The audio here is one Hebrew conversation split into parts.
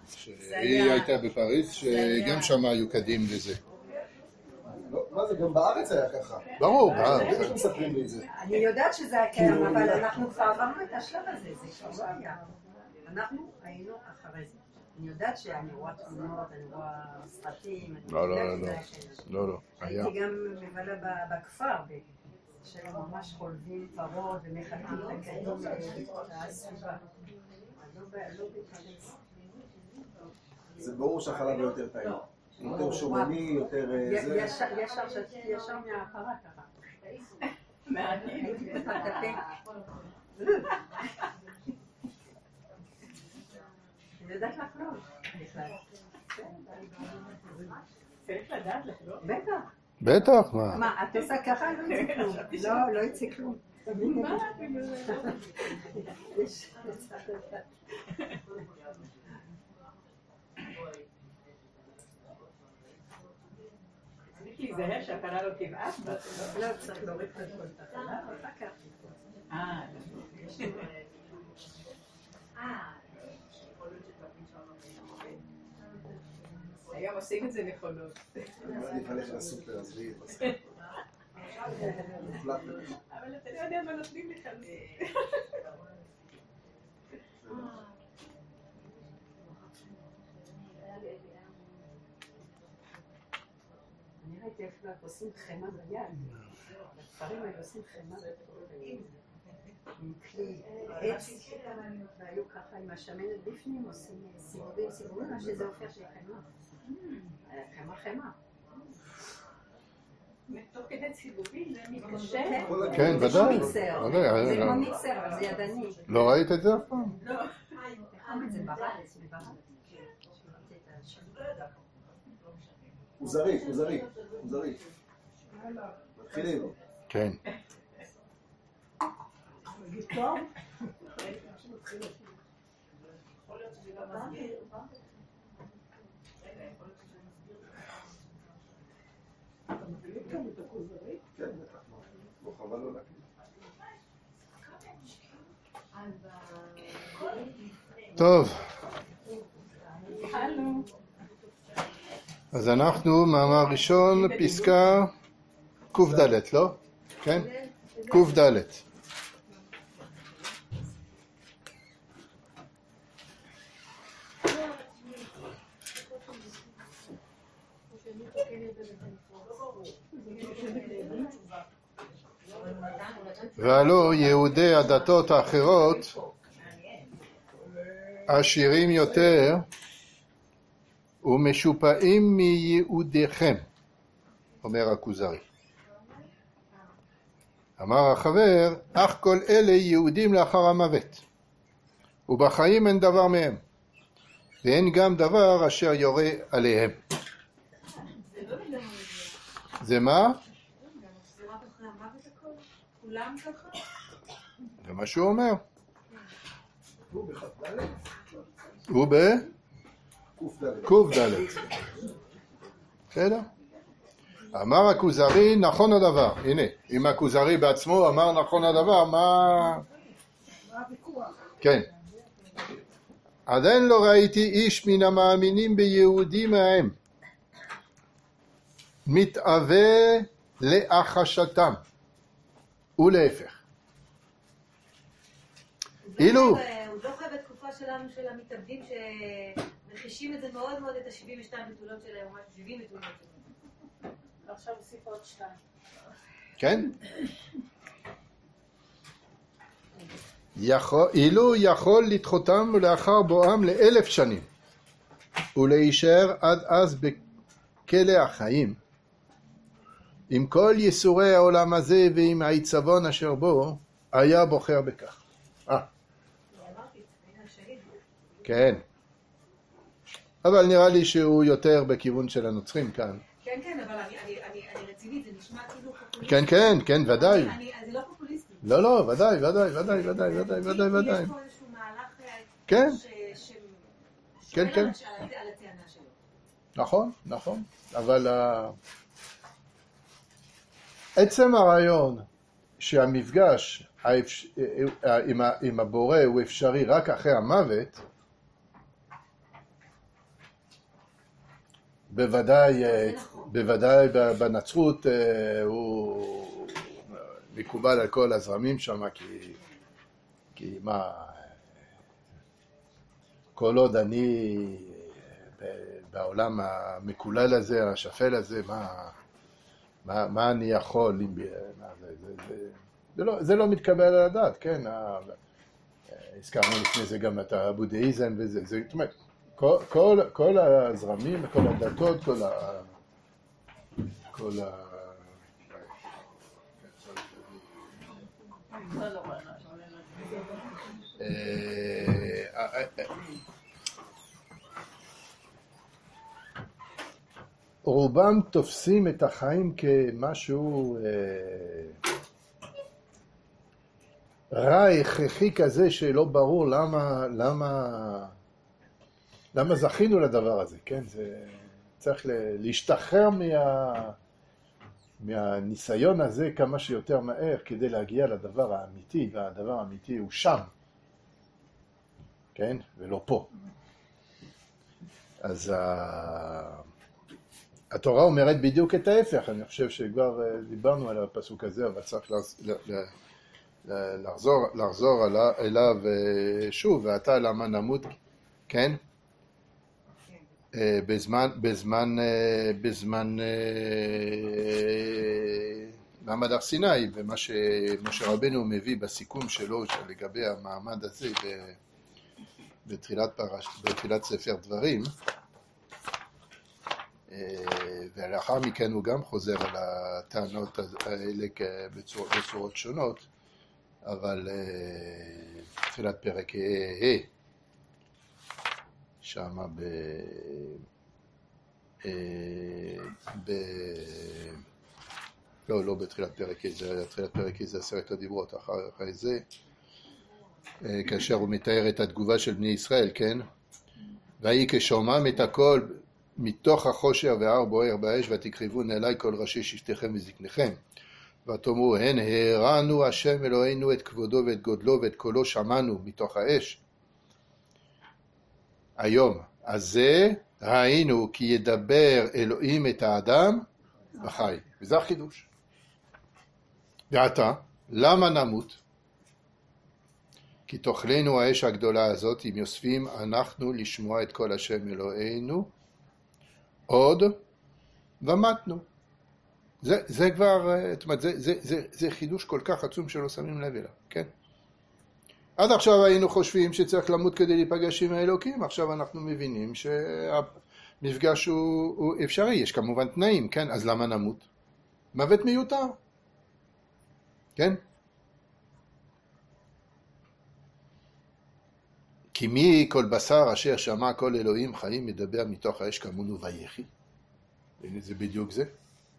שהיא הייתה בפריז, שגם שם היו קדים לזה. מה זה, גם בארץ היה ככה? ברור, איך מספרים לי את זה? אני יודעת שזה היה קיים, אבל אנחנו כבר עברנו את השלב הזה, זה כבר לא היה. אנחנו היינו אחרי זה. אני יודעת שאני רואה תמונות, אני רואה סרטים, לא, היה. הייתי גם מבלה בכפר, שהם ממש חולבים פרות ומחכים לקדים הסביבה. לא בפריז. זה ברור שהחלב יותר טעים. יותר שומני, יותר זה. ישר מהפרה ככה. הייתי פתחת את הפה. אני יודעת לחלום. צריך לדעת לחלום? בטח. בטח, מה? מה, את עושה ככה? לא יצא כלום. להיזהר שהפרה לא תבעט? לא, צריך להוריד את הכל את הפרה, ואחר כך לקפוץ. היום עושים את זה נכונות. אני הולך לסופר, אז ראי, אבל אתה לא יודע מה נותנים לך. אני ראיתי אפילו עושים חמה ביד. בספרים היו עושים חמה ביד. עם כלי עץ, והיו ככה עם השמנת בפנים, עושים סיבובים, עד שזה הופך שיהיה חמה. חמה. תוך כדי סיבובים זה מתקשר? כן, ודאי. זה כמו מיקסר, אבל זה ידני. לא ראית את זה אף פעם? לא. זה בארץ, הוא זריף. מתחילים. כן. טוב. אז אנחנו, מאמר ראשון, פסקה ק"ד, לא? כן? ק"ד. והלא יהודי הדתות האחרות עשירים יותר ומשופעים מיהודיכם, אומר הכוזרי. אמר החבר, אך כל אלה יהודים לאחר המוות, ובחיים אין דבר מהם, ואין גם דבר אשר יורה עליהם. זה מה? זה מה שהוא אומר. הוא בק"ד. בסדר? אמר הכוזרי נכון הדבר. הנה, אם הכוזרי בעצמו אמר נכון הדבר, מה הוויכוח? כן. עדיין לא ראיתי איש מן המאמינים ביהודים מהם מתאווה להחשתם ולהפך. אילו הוא דוחה בתקופה שלנו של המתאבדים שמחישים את זה מאוד מאוד את ה-72 בתולות שלהם, או 70 בתולות שלהם. עכשיו הוסיף עוד 2. כן? אילו יכול לדחותם לאחר בואם ל1000 שנים ולהישאר עד אז בכלא החיים עם כל ייסורי העולם הזה ועם העיצבון אשר בו, היה בוחר בכך. כן. אבל נראה לי שהוא יותר בכיוון של הנוצרים כאן. כן, אבל אני רצינית, זה נשמע כאילו פופוליסטי. כן, ודאי. זה לא פופוליסטי. לא, ודאי. יש פה איזשהו מהלך כן. ששואל כן. על הטענה שלו. נכון. אבל עצם הרעיון שהמפגש עם הבורא הוא אפשרי רק אחרי המוות, בוודאי בנצרות הוא מקובל על כל הזרמים שם, כי מה, כל עוד אני בעולם המקולל הזה, השפל הזה, מה אני יכול, זה לא מתקבל על הדעת, כן? הזכרנו לפני זה גם את הבודהיזם וזה, זאת אומרת, כל הזרמים, כל הדתות, כל רובם תופסים את החיים כמשהו רע, הכרחי כזה, שלא ברור למה זכינו לדבר הזה, כן? זה צריך להשתחרר מהניסיון הזה כמה שיותר מהר כדי להגיע לדבר האמיתי, והדבר האמיתי הוא שם, כן? ולא פה. אז התורה אומרת בדיוק את ההפך. אני חושב שכבר דיברנו על הפסוק הזה, אבל צריך לחזור אליו שוב. ואתה למה נמות, כן? בזמן מעמד הר סיני, ומה שמשה רבנו מביא בסיכום שלו לגבי המעמד הזה בתחילת ספר דברים, ולאחר מכן הוא גם חוזר על הטענות האלה בצורות שונות, אבל תחילת פרק שמה לא בתחילת פרק זה, תחילת פרק זה 10 הדיברות, אחרי זה, כאשר הוא מתאר את התגובה של בני ישראל, כן? והיא כשומעם את הכל מתוך החושר וההר בוער באש, ותקרבון אליי כל ראשי שבטיכם וזקניכם, ותאמרו הן הראנו השם אלוהינו את כבודו ואת גודלו ואת קולו שמענו מתוך האש. היום הזה ראינו כי ידבר אלוהים את האדם וחי, וזה החידוש. ועתה למה נמות? כי תאכלנו האש הגדולה הזאת, אם יוספים אנחנו לשמוע את כל השם אלוהינו עוד ומתנו. זה כבר, זה חידוש כל כך עצום שלא שמים לב אליו, כן? עד עכשיו היינו חושבים שצריך למות כדי להיפגש עם האלוקים, עכשיו אנחנו מבינים שהמפגש הוא אפשרי, יש כמובן תנאים, כן? אז למה נמות? מוות מיותר, כן? כי מי כל בשר אשר שמע כל אלוהים חיים מדבר מתוך האש כמונו ויחי. זה בדיוק זה.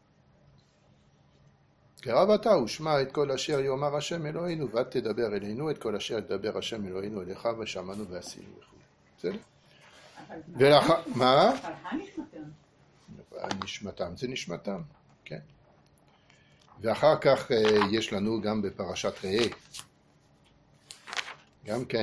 קרב אתה ושמע את כל אשר יאמר השם אלוהינו, ותדבר אלינו את כל אשר ידבר השם אלוהינו אליך, ושמענו ועשינו וכו'. בסדר? ולאחר, מה? נשמתם זה נשמתם, כן. ואחר כך יש לנו גם בפרשת ראה, גם כן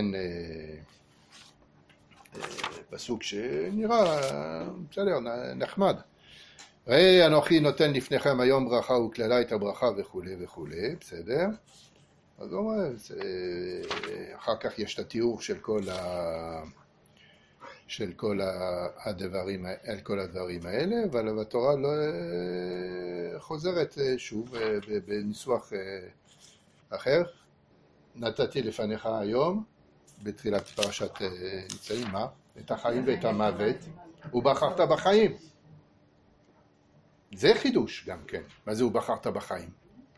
פסוק שנראה בסדר, נחמד. ראה אנוכי נותן לפניכם היום ברכה וכללה את הברכה וכו' וכו', בסדר? אז הוא אומר, אחר כך יש את התיאור של כל הדברים האלה, אבל התורה לא חוזרת שוב בניסוח אחר. נתתי לפניך היום, בתחילת פרשת ניצבים, מה? את החיים ואת המוות, ובחרת בחיים. זה חידוש גם כן. מה זה ובחרת בחיים?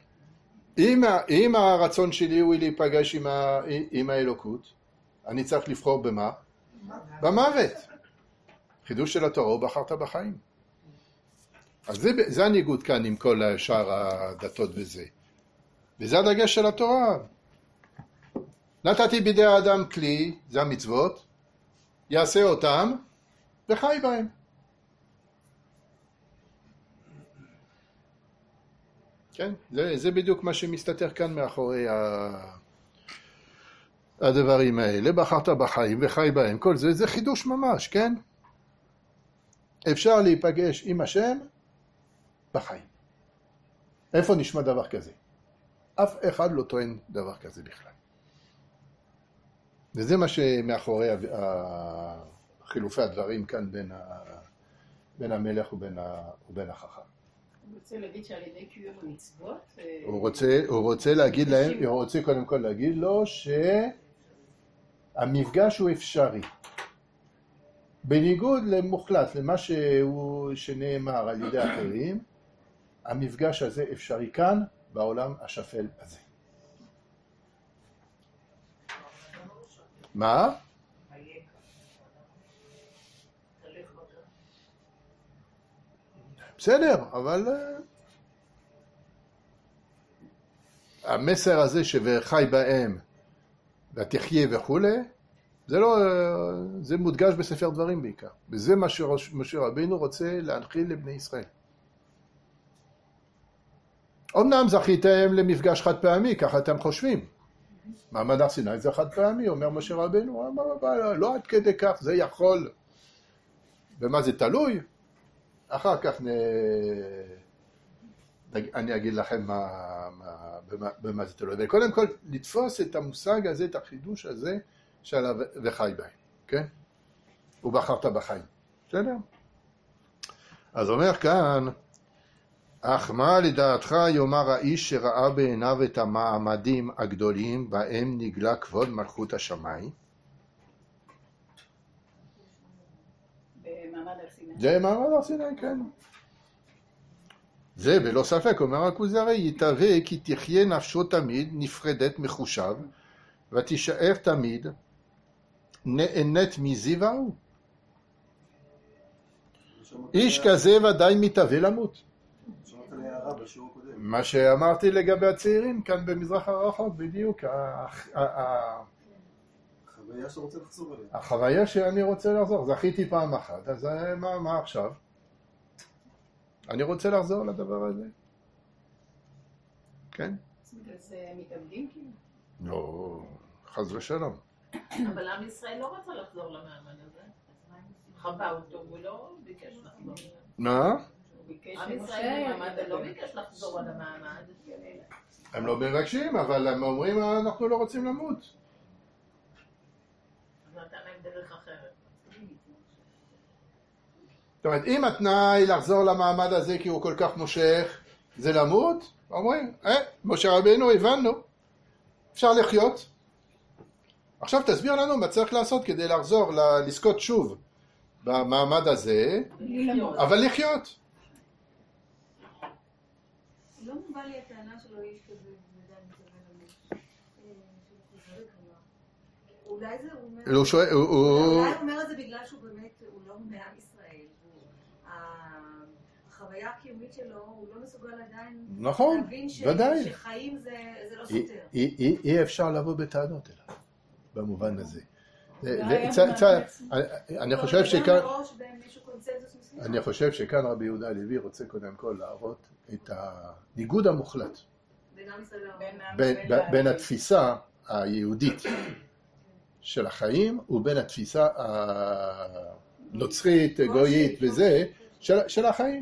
אם הרצון שלי הוא להיפגש עם האלוקות, אני צריך לבחור במה? במוות. חידוש של התורה הוא בחרת בחיים. אז זה הניגוד כאן עם כל שאר הדתות וזה. וזה הדגש של התורה. נתתי בידי האדם כלי, זה המצוות, יעשה אותם וחי בהם. כן? זה בדיוק מה שמסתתר כאן מאחורי הדברים האלה. בחרת בחיים וחי בהם. כל זה חידוש ממש, כן? אפשר להיפגש עם השם בחיים. איפה נשמע דבר כזה? אף אחד לא טוען דבר כזה בכלל. וזה מה שמאחורי חילופי הדברים כאן בין המלך ובין החכם. הוא רוצה להגיד שעל ידי קיום המצוות... הוא רוצה להגיד להם, הוא רוצה קודם כל להגיד לו שהמפגש הוא אפשרי. בניגוד למוחלט, למה שנאמר על ידי אחרים, המפגש הזה אפשרי כאן, בעולם השפל הזה. מה? בסדר, אבל המסר הזה ש"וחי בהם ותחיה" וכו', זה מודגש בספר דברים בעיקר. וזה מה שמשה רבינו רוצה להנחיל לבני ישראל. אמנם זכיתם למפגש חד פעמי, ככה אתם חושבים. מעמד הר סיני זה חד פעמי, אומר משה רבינו, לא עד כדי כך, זה יכול. במה זה תלוי? אחר כך אני אגיד לכם במה זה תלוי. וקודם כל, לתפוס את המושג הזה, את החידוש הזה, של "וחי בהם", כן? ובחרת בחיים. בסדר? אז אומר כאן, אך מה לדעתך יאמר האיש שראה בעיניו את המעמדים הגדולים בהם נגלה כבוד מלכות השמיים? במעמד הר סיני. זה מעמד הר סיני, כן. זה בלא ספק, אומר הכוזרי, יתהווה כי תחיה נפשו תמיד נפרדת מחושב, ותישאר תמיד נהנית מזיו ההוא. איש כזה ודאי מתהווה למות. שמעת לי הערה בשיעור הקודם. מה שאמרתי לגבי הצעירים כאן במזרח הרחוק, בדיוק, חוויה שאתה רוצה לחזור אליה. החוויה שאני רוצה לחזור, זכיתי פעם אחת, אז מה עכשיו? אני רוצה לחזור לדבר הזה. כן? אז מתאבדים כאילו? לא, חס ושלום. אבל עם ישראל לא רצה לחזור למעמד הזה. חווה אותו, הוא לא ביקש לחזור. מה? עם ישראל במעמד לא ביקש לחזור על המעמד. הם לא מבקשים, אבל הם אומרים, אנחנו לא רוצים למות. אז נתן להם דרך אחרת. זאת אומרת, אם התנאי לחזור למעמד הזה כי הוא כל כך מושך, זה למות, אומרים, משה רבינו, הבנו, אפשר לחיות. עכשיו תסביר לנו מה צריך לעשות כדי לחזור, לזכות שוב במעמד הזה, אבל לחיות. לא מובא לי הטענה שלו איש כזה, אולי זה הוא אומר את זה בגלל שהוא באמת, הוא לא מעם ישראל. החוויה הקיומית שלו, הוא לא מסוגל עדיין להבין שחיים זה לא סותר. אי אפשר לבוא בטענות אליו, במובן הזה. אני חושב שכאן רבי יהודה הלוי רוצה קודם כל להראות את הניגוד המוחלט בין התפיסה היהודית של החיים ובין התפיסה הנוצרית, גויית וזה, של החיים.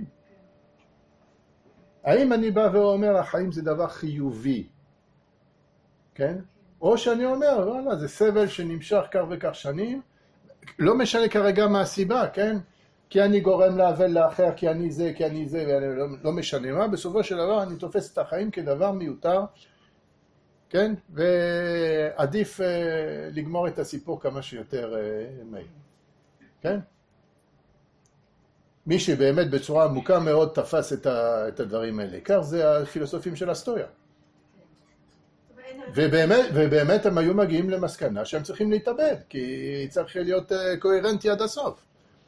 האם אני בא ואומר החיים זה דבר חיובי, כן? או שאני אומר, וואלה, זה סבל שנמשך כך וכך שנים, לא משנה כרגע מה הסיבה, כן? כי אני גורם לאבל לאחר, כי אני זה, ואני לא משנה מה, בסופו של דבר אני תופס את החיים כדבר מיותר, כן? ועדיף לגמור את הסיפור כמה שיותר מהיר, כן? מי שבאמת בצורה עמוקה מאוד תפס את הדברים האלה, כך זה הפילוסופים של הסטויה. ובאמת הם היו מגיעים למסקנה שהם צריכים להתאבד, כי צריך להיות קוהרנטי עד הסוף.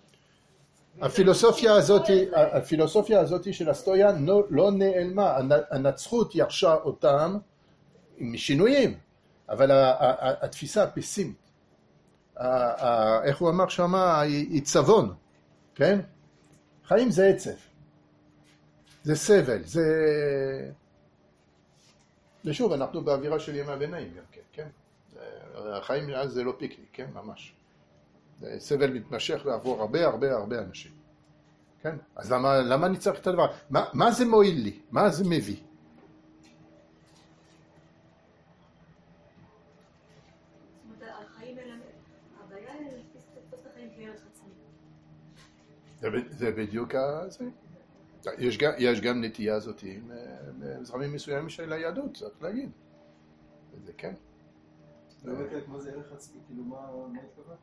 הפילוסופיה הזאת של הסטויה לא נעלמה, הנצחות ירשה אותם עם שינויים, אבל התפיסה הפסימית, איך הוא אמר שמה, היא צבון, כן? חיים זה עצב, זה סבל, זה... ושוב, אנחנו באווירה של ימי הביניים גם כן? החיים זה לא פיקניק, כן? ממש. זה סבל מתמשך לעבור הרבה אנשים. כן? אז למה אני צריך את הדבר? מה זה מועיל לי? מה זה מביא? זאת אומרת, החיים האלה, הבעיה היא לתפוס את החיים כערך עצמי. זה בדיוק זה. יש גם נטייה הזאת עם זרמים מסוימים של היהדות, צריך להגיד. זה כן. מה זה ערך עצמי? כאילו מה התכוונת?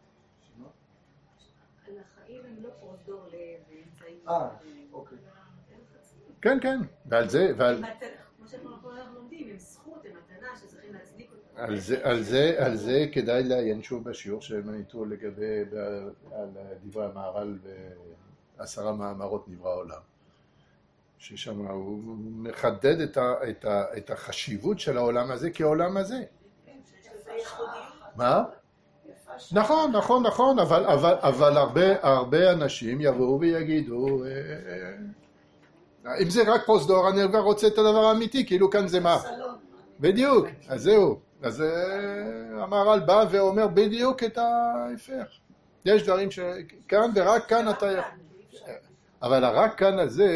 החיים הם לא פרוזדור לאמצעים. אוקיי. כן, כן. ועל זה, כמו שאנחנו לומדים, הם זכות, הם מתנה שצריכים להצדיק אותם. על זה כדאי לעיין שוב בשיעור של מניטור לגבי, על דברי המהר"ל ב10 מאמרות נברא העולם. ששם הוא מחדד את החשיבות של העולם הזה כעולם הזה. מה? נכון, אבל הרבה אנשים יבואו ויגידו, אם זה רק פרוזדור, אני כבר רוצה את הדבר האמיתי, כאילו כאן זה מה? בדיוק, אז זהו. אז המהר"ל בא ואומר בדיוק את ההפך. יש דברים שכאן ורק כאן אתה יכול. אבל הרק כאן הזה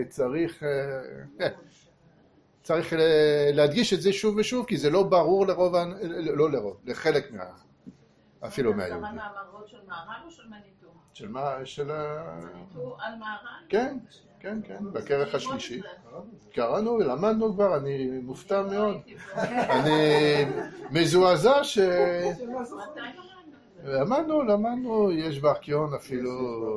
צריך להדגיש את זה שוב ושוב, כי זה לא ברור לרוב, לחלק אפילו מהיהודים. אתה מאמרות של מהר"ל או של מניטו? של מה? של מניטו על מהר"ל? כן, בכרך השלישי. קראנו ולמדנו כבר, אני מופתע מאוד. אני מזועזע למדנו, יש בארכיון אפילו.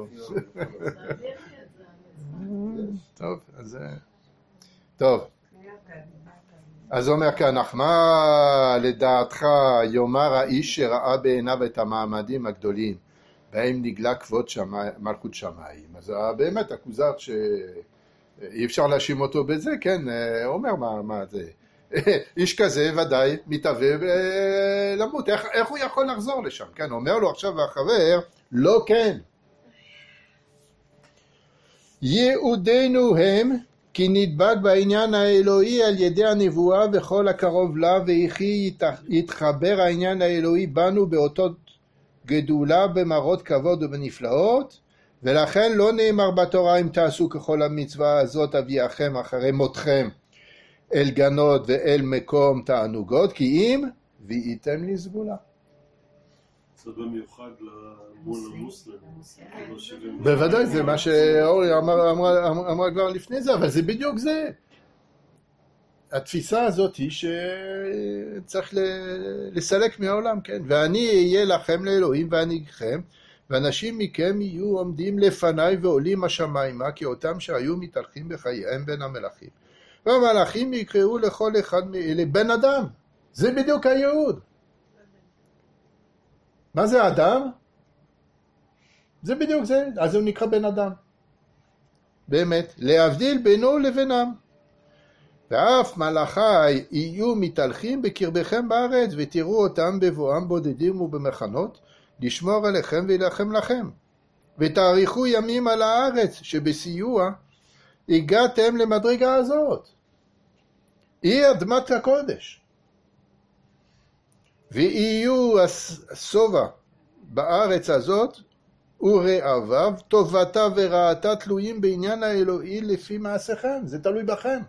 טוב. אז אומר כאן, מה לדעתך יאמר האיש שראה בעיניו את המעמדים הגדולים, בהם נגלה כבוד מלכות שמיים. אז באמת הכוזר שאי אפשר להאשים אותו בזה, כן, אומר מה זה. איש כזה ודאי מתהווה למות, איך הוא יכול לחזור לשם? כן, אומר לו עכשיו החבר, לא כן. יהודינו הם כי נדבק בעניין האלוהי על ידי הנבואה וכל הקרוב לה, וכי יתחבר העניין האלוהי בנו באותות גדולה במראות כבוד ובנפלאות, ולכן לא נאמר בתורה אם תעשו ככל המצווה הזאת אביאכם אחרי מותכם אל גנות ואל מקום תענוגות, כי אם והייתם לסגולה. זה במיוחד מול המוסלמים. בוודאי, זה מה שאורי אמרה כבר לפני זה, אבל זה בדיוק זה. התפיסה הזאת היא שצריך לסלק מהעולם, כן? ואני אהיה לכם לאלוהים ואנהיגכם, ואנשים מכם יהיו עומדים לפניי ועולים השמיימה, כי אותם שהיו מתהלכים בחייהם בין המלאכים. והמלאכים יקראו לכל אחד מאלה בן אדם. זה בדיוק הייעוד. מה זה אדם? זה בדיוק זה, אז הוא נקרא בן אדם. באמת, להבדיל בינו לבינם. ואף מלאכי יהיו מתהלכים בקרבכם בארץ, ותראו אותם בבואם בודדים ובמחנות, לשמור עליכם ולהילחם לכם. ותאריכו ימים על הארץ, שבסיוע הגעתם למדרגה הזאת. היא אדמת הקודש. ויהיו השובע בארץ הזאת, ורעביו, טובתה ורעתה תלויים בעניין האלוהי לפי מעשיכם, זה תלוי בכם.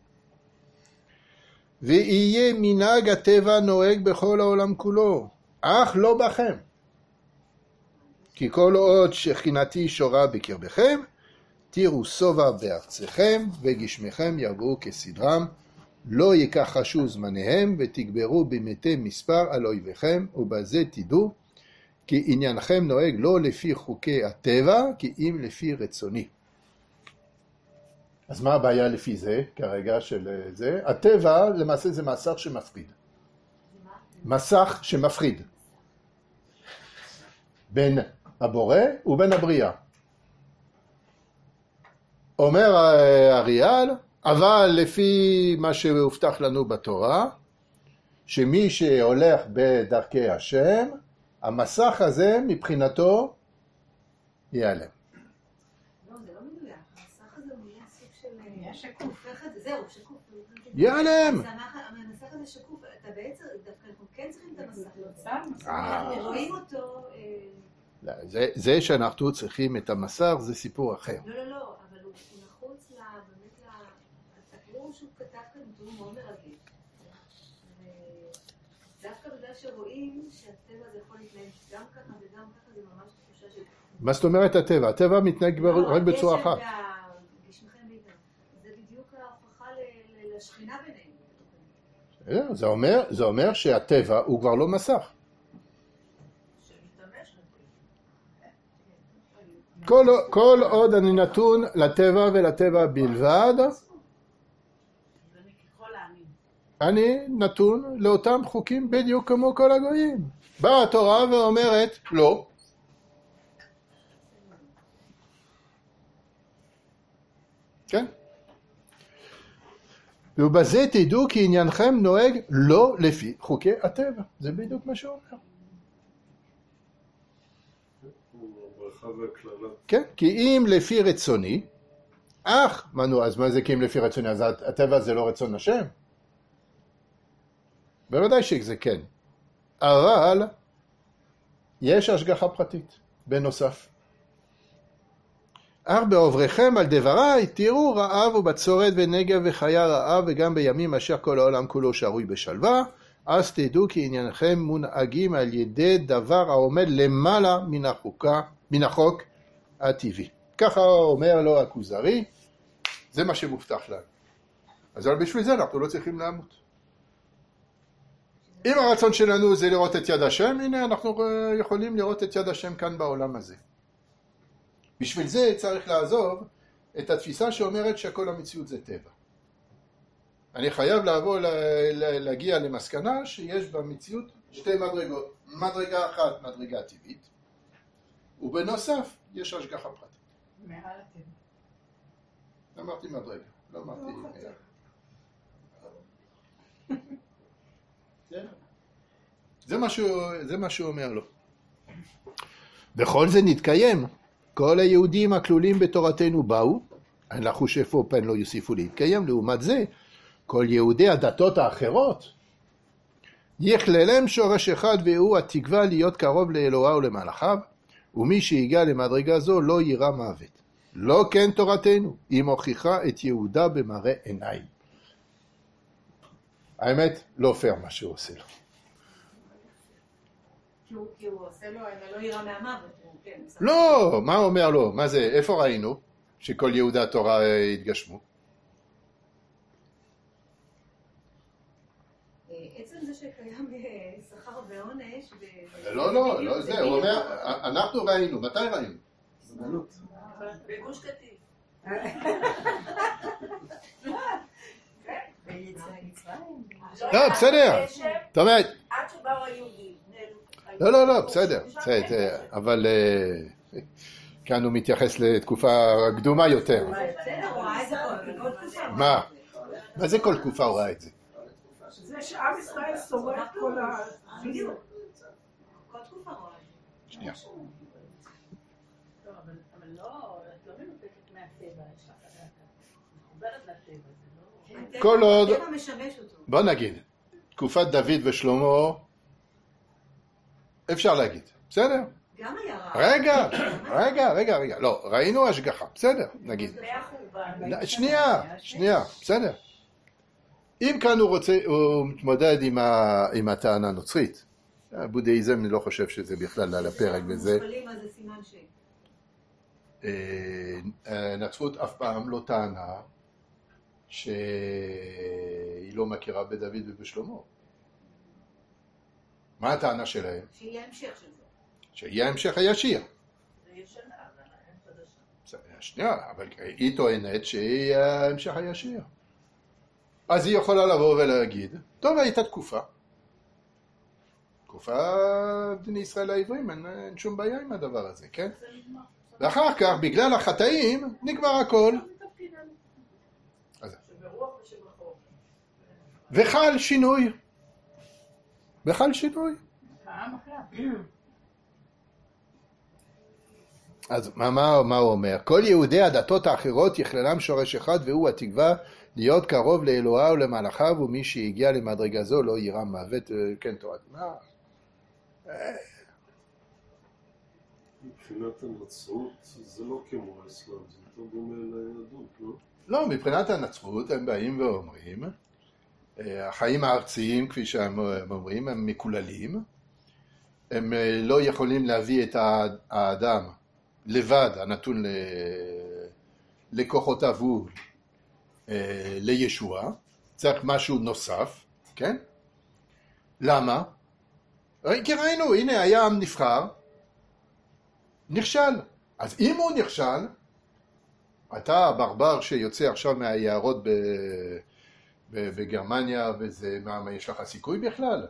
ויהיה מנהג הטבע נוהג בכל העולם כולו, אך לא בכם. כי כל עוד שכינתי שורה בקרבכם, תראו שובע בארצכם, וגשמכם יבואו כסדרם, לא יכחשו זמניהם, ותגברו במתי מספר על אויביכם, ובזה תדעו, כי עניינכם נוהג לא לפי חוקי הטבע, כי אם לפי רצוני. אז מה הבעיה לפי זה, כרגע של זה? הטבע למעשה זה מסך שמפחיד. מסך שמפחיד. בין הבורא ובין הבריאה. אומר אריאל, אבל לפי מה שהובטח לנו בתורה, שמי שהולך בדרכי השם, המסך הזה מבחינתו ייעלם. לא, זה לא מדויק. המסך הזה הוא נהיה סוג של... נהיה שקוף. זהו, שקוף. ייעלם. המסך הזה שקוף. אתה בעצם, דווקא אנחנו כן צריכים את המסך. רואים אותו... זה שאנחנו צריכים את המסר זה סיפור אחר. לא, אבל הוא נחוץ באמת התיאור שהוא כתב כאן הוא תיאור מאוד מרגש. דווקא בגלל שרואים שהטבע הזה יכול להתנהג גם ככה וגם ככה, זה ממש תחושה של... מה זאת אומרת הטבע? הטבע מתנהג רק בצורה אחת. זה בדיוק ההוכחה לשכינה ביניהם. זה אומר שהטבע הוא כבר לא מסך. כל עוד אני נתון לטבע ולטבע בלבד, אני נתון לאותם חוקים בדיוק כמו כל הגויים. באה התורה ואומרת לא. כן? ובזה תדעו כי עניינכם נוהג לא לפי חוקי הטבע. זה בדיוק מה שהוא אומר. כן, כי אם לפי רצוני, אז מה זה כי אם לפי רצוני? אז הטבע זה לא רצון השם? בוודאי שזה כן. אבל יש השגחה פרטית בנוסף. אך בעובריכם על דבריי תראו רעב ובצורת ונגע וחיה רעב וגם בימים אשר כל העולם כולו שרוי בשלווה, אז תדעו כי עניינכם מונהגים על ידי דבר העומד למעלה מן החוק הטבעי. ככה אומר לו הכוזרי, זה מה שמובטח לנו. אז בשביל זה אנחנו לא צריכים למות. אם הרצון שלנו זה לראות את יד השם, הנה אנחנו יכולים לראות את יד השם כאן בעולם הזה. בשביל זה צריך לעזוב את התפיסה שאומרת שכל המציאות זה טבע. אני חייב להגיע למסקנה שיש במציאות שתי מדרגות. מדרגה אחת, מדרגה טבעית, ובנוסף יש השגחה פרטית. מעל הטבע. אמרתי מדרגה, לא אמרתי... זה מה שהוא אומר לו. בכל זה נתקיים. כל היהודים הכלולים בתורתנו באו, אנחנו שפו פן לא יוסיפו להתקיים, לעומת זה, כל יהודי הדתות האחרות, יכללם שורש אחד והוא התקווה להיות קרוב לאלוהה ולמלאכיו, ומי שיגע למדרגה זו לא יירא מוות. לא כן תורתנו, היא מוכיחה את יהודה במראה עיניים. האמת, לא פייר מה שהוא עושה לו. כי הוא עושה לו, לא יירא מהמוות. לא, מה הוא אומר לו? מה זה? איפה ראינו שכל יהודי התורה התגשמו? עצם זה שקיים שכר ועונש... לא, זה, הוא אומר, אנחנו ראינו, מתי ראינו? זמנות. בגוש קטיף. לא, בסדר. זאת אומרת... עד שבאו היהודים. לא, בסדר, אבל כאן הוא מתייחס לתקופה קדומה יותר. מה זה כל תקופה הוא ראה את זה? זה שעם ישראל שורד כל ה... בדיוק. כל תקופה רואה. שנייה. אבל לא, את לא מנותקת מהטבע, יש לך מחוברת לטבע. כל עוד... הטבע משמש אותו. בוא נגיד, תקופת דוד ושלמה, אפשר להגיד, בסדר? גם היה רע. רגע, לא, ראינו השגחה, בסדר, נגיד. שנייה, בסדר. אם כאן הוא מתמודד עם הטענה הנוצרית, הבודהיזם לא חושב שזה בכלל על הפרק וזה. נצרות אף פעם לא טענה שהיא לא מכירה בדוד ובשלמה. מה הטענה שלהם? שיהיה המשך של זה. שיהיה המשך הישיר. זה ישנה, אבל אין חדשה. שנייה, אבל היא טוענת שהיא המשך הישיר. אז היא יכולה לבוא ולהגיד, טוב, הייתה תקופה בני ישראל העברים, אין שום בעיה עם הדבר הזה, כן? ואחר כך, בגלל החטאים, נגמר הכל. וחל שינוי. אז מה הוא אומר? כל יהודי הדתות האחרות יכללם שורש אחד והוא התקווה להיות קרוב לאלוהה ולמלאכיו, ומי שהגיע למדרגה זו לא יירא מוות. כן, תורת. מבחינת הנצרות זה לא כמו האסלאם, זה יותר דומה ליהדות, לא? לא, מבחינת הנצרות הם באים ואומרים, החיים הארציים, כפי שהם אומרים, הם מקוללים, הם לא יכולים להביא את האדם לבד, הנתון לכוחותיו הוא לישוע, צריך משהו נוסף, כן? למה? כי ראינו, הנה היה עם נבחר, נכשל. אז אם הוא נכשל, אתה הברבר שיוצא עכשיו מהיערות בגרמניה, וזה, מה, יש לך סיכוי בכלל?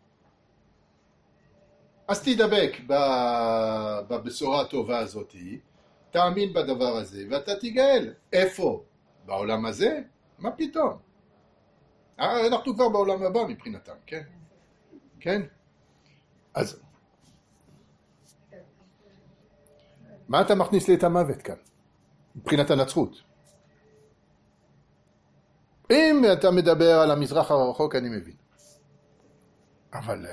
אז תדבק בבשורה הטובה הזאת, תאמין בדבר הזה, ואתה תיגאל. איפה? בעולם הזה? מה פתאום? אנחנו כבר בעולם הבא מבחינתם, כן? כן? אז מה אתה מכניס לי את המוות כאן? מבחינת הנצרות. אם אתה מדבר על המזרח הרחוק, אני מבין. אבל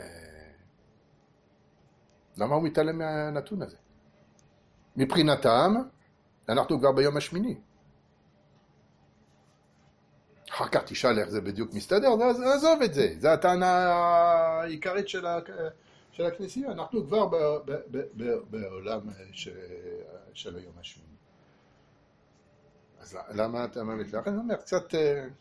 למה הוא מתעלם מהנתון הזה? מבחינתם, אנחנו כבר ביום השמיני. אחר כך תשאל איך זה בדיוק מסתדר, אז עזוב את זה. זה הטענה העיקרית של הכנסייה. אנחנו כבר בעולם של היום השמיני. אז למה אתה מאמין? לכן אני אומר, קצת...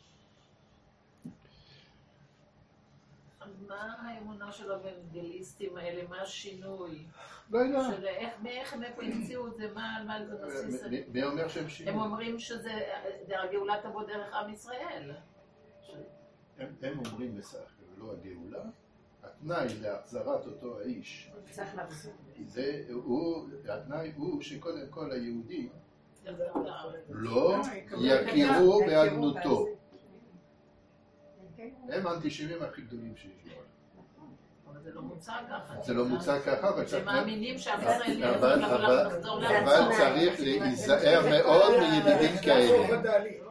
אז מה האמונה של האוונגליסטים האלה? מה השינוי? לא יודע. איך הם המציאו את זה? מה זה בסיס? מי אומר שהם שינו? הם אומרים שזה הגאולה תבוא דרך עם ישראל. הם אומרים בסך הכל, לא הגאולה, התנאי להחזרת אותו האיש. צריך לחזור. התנאי הוא שקודם כל היהודים לא. לא יכירו באדנותו. הם האנטישמים הכי גדולים שיש בעולם. אבל זה לא מוצג ככה. זה לא מוצג ככה, הם מאמינים שעם ישראל יחזור לארצו. אבל צריך להיזהר מאוד מידידים כאלה.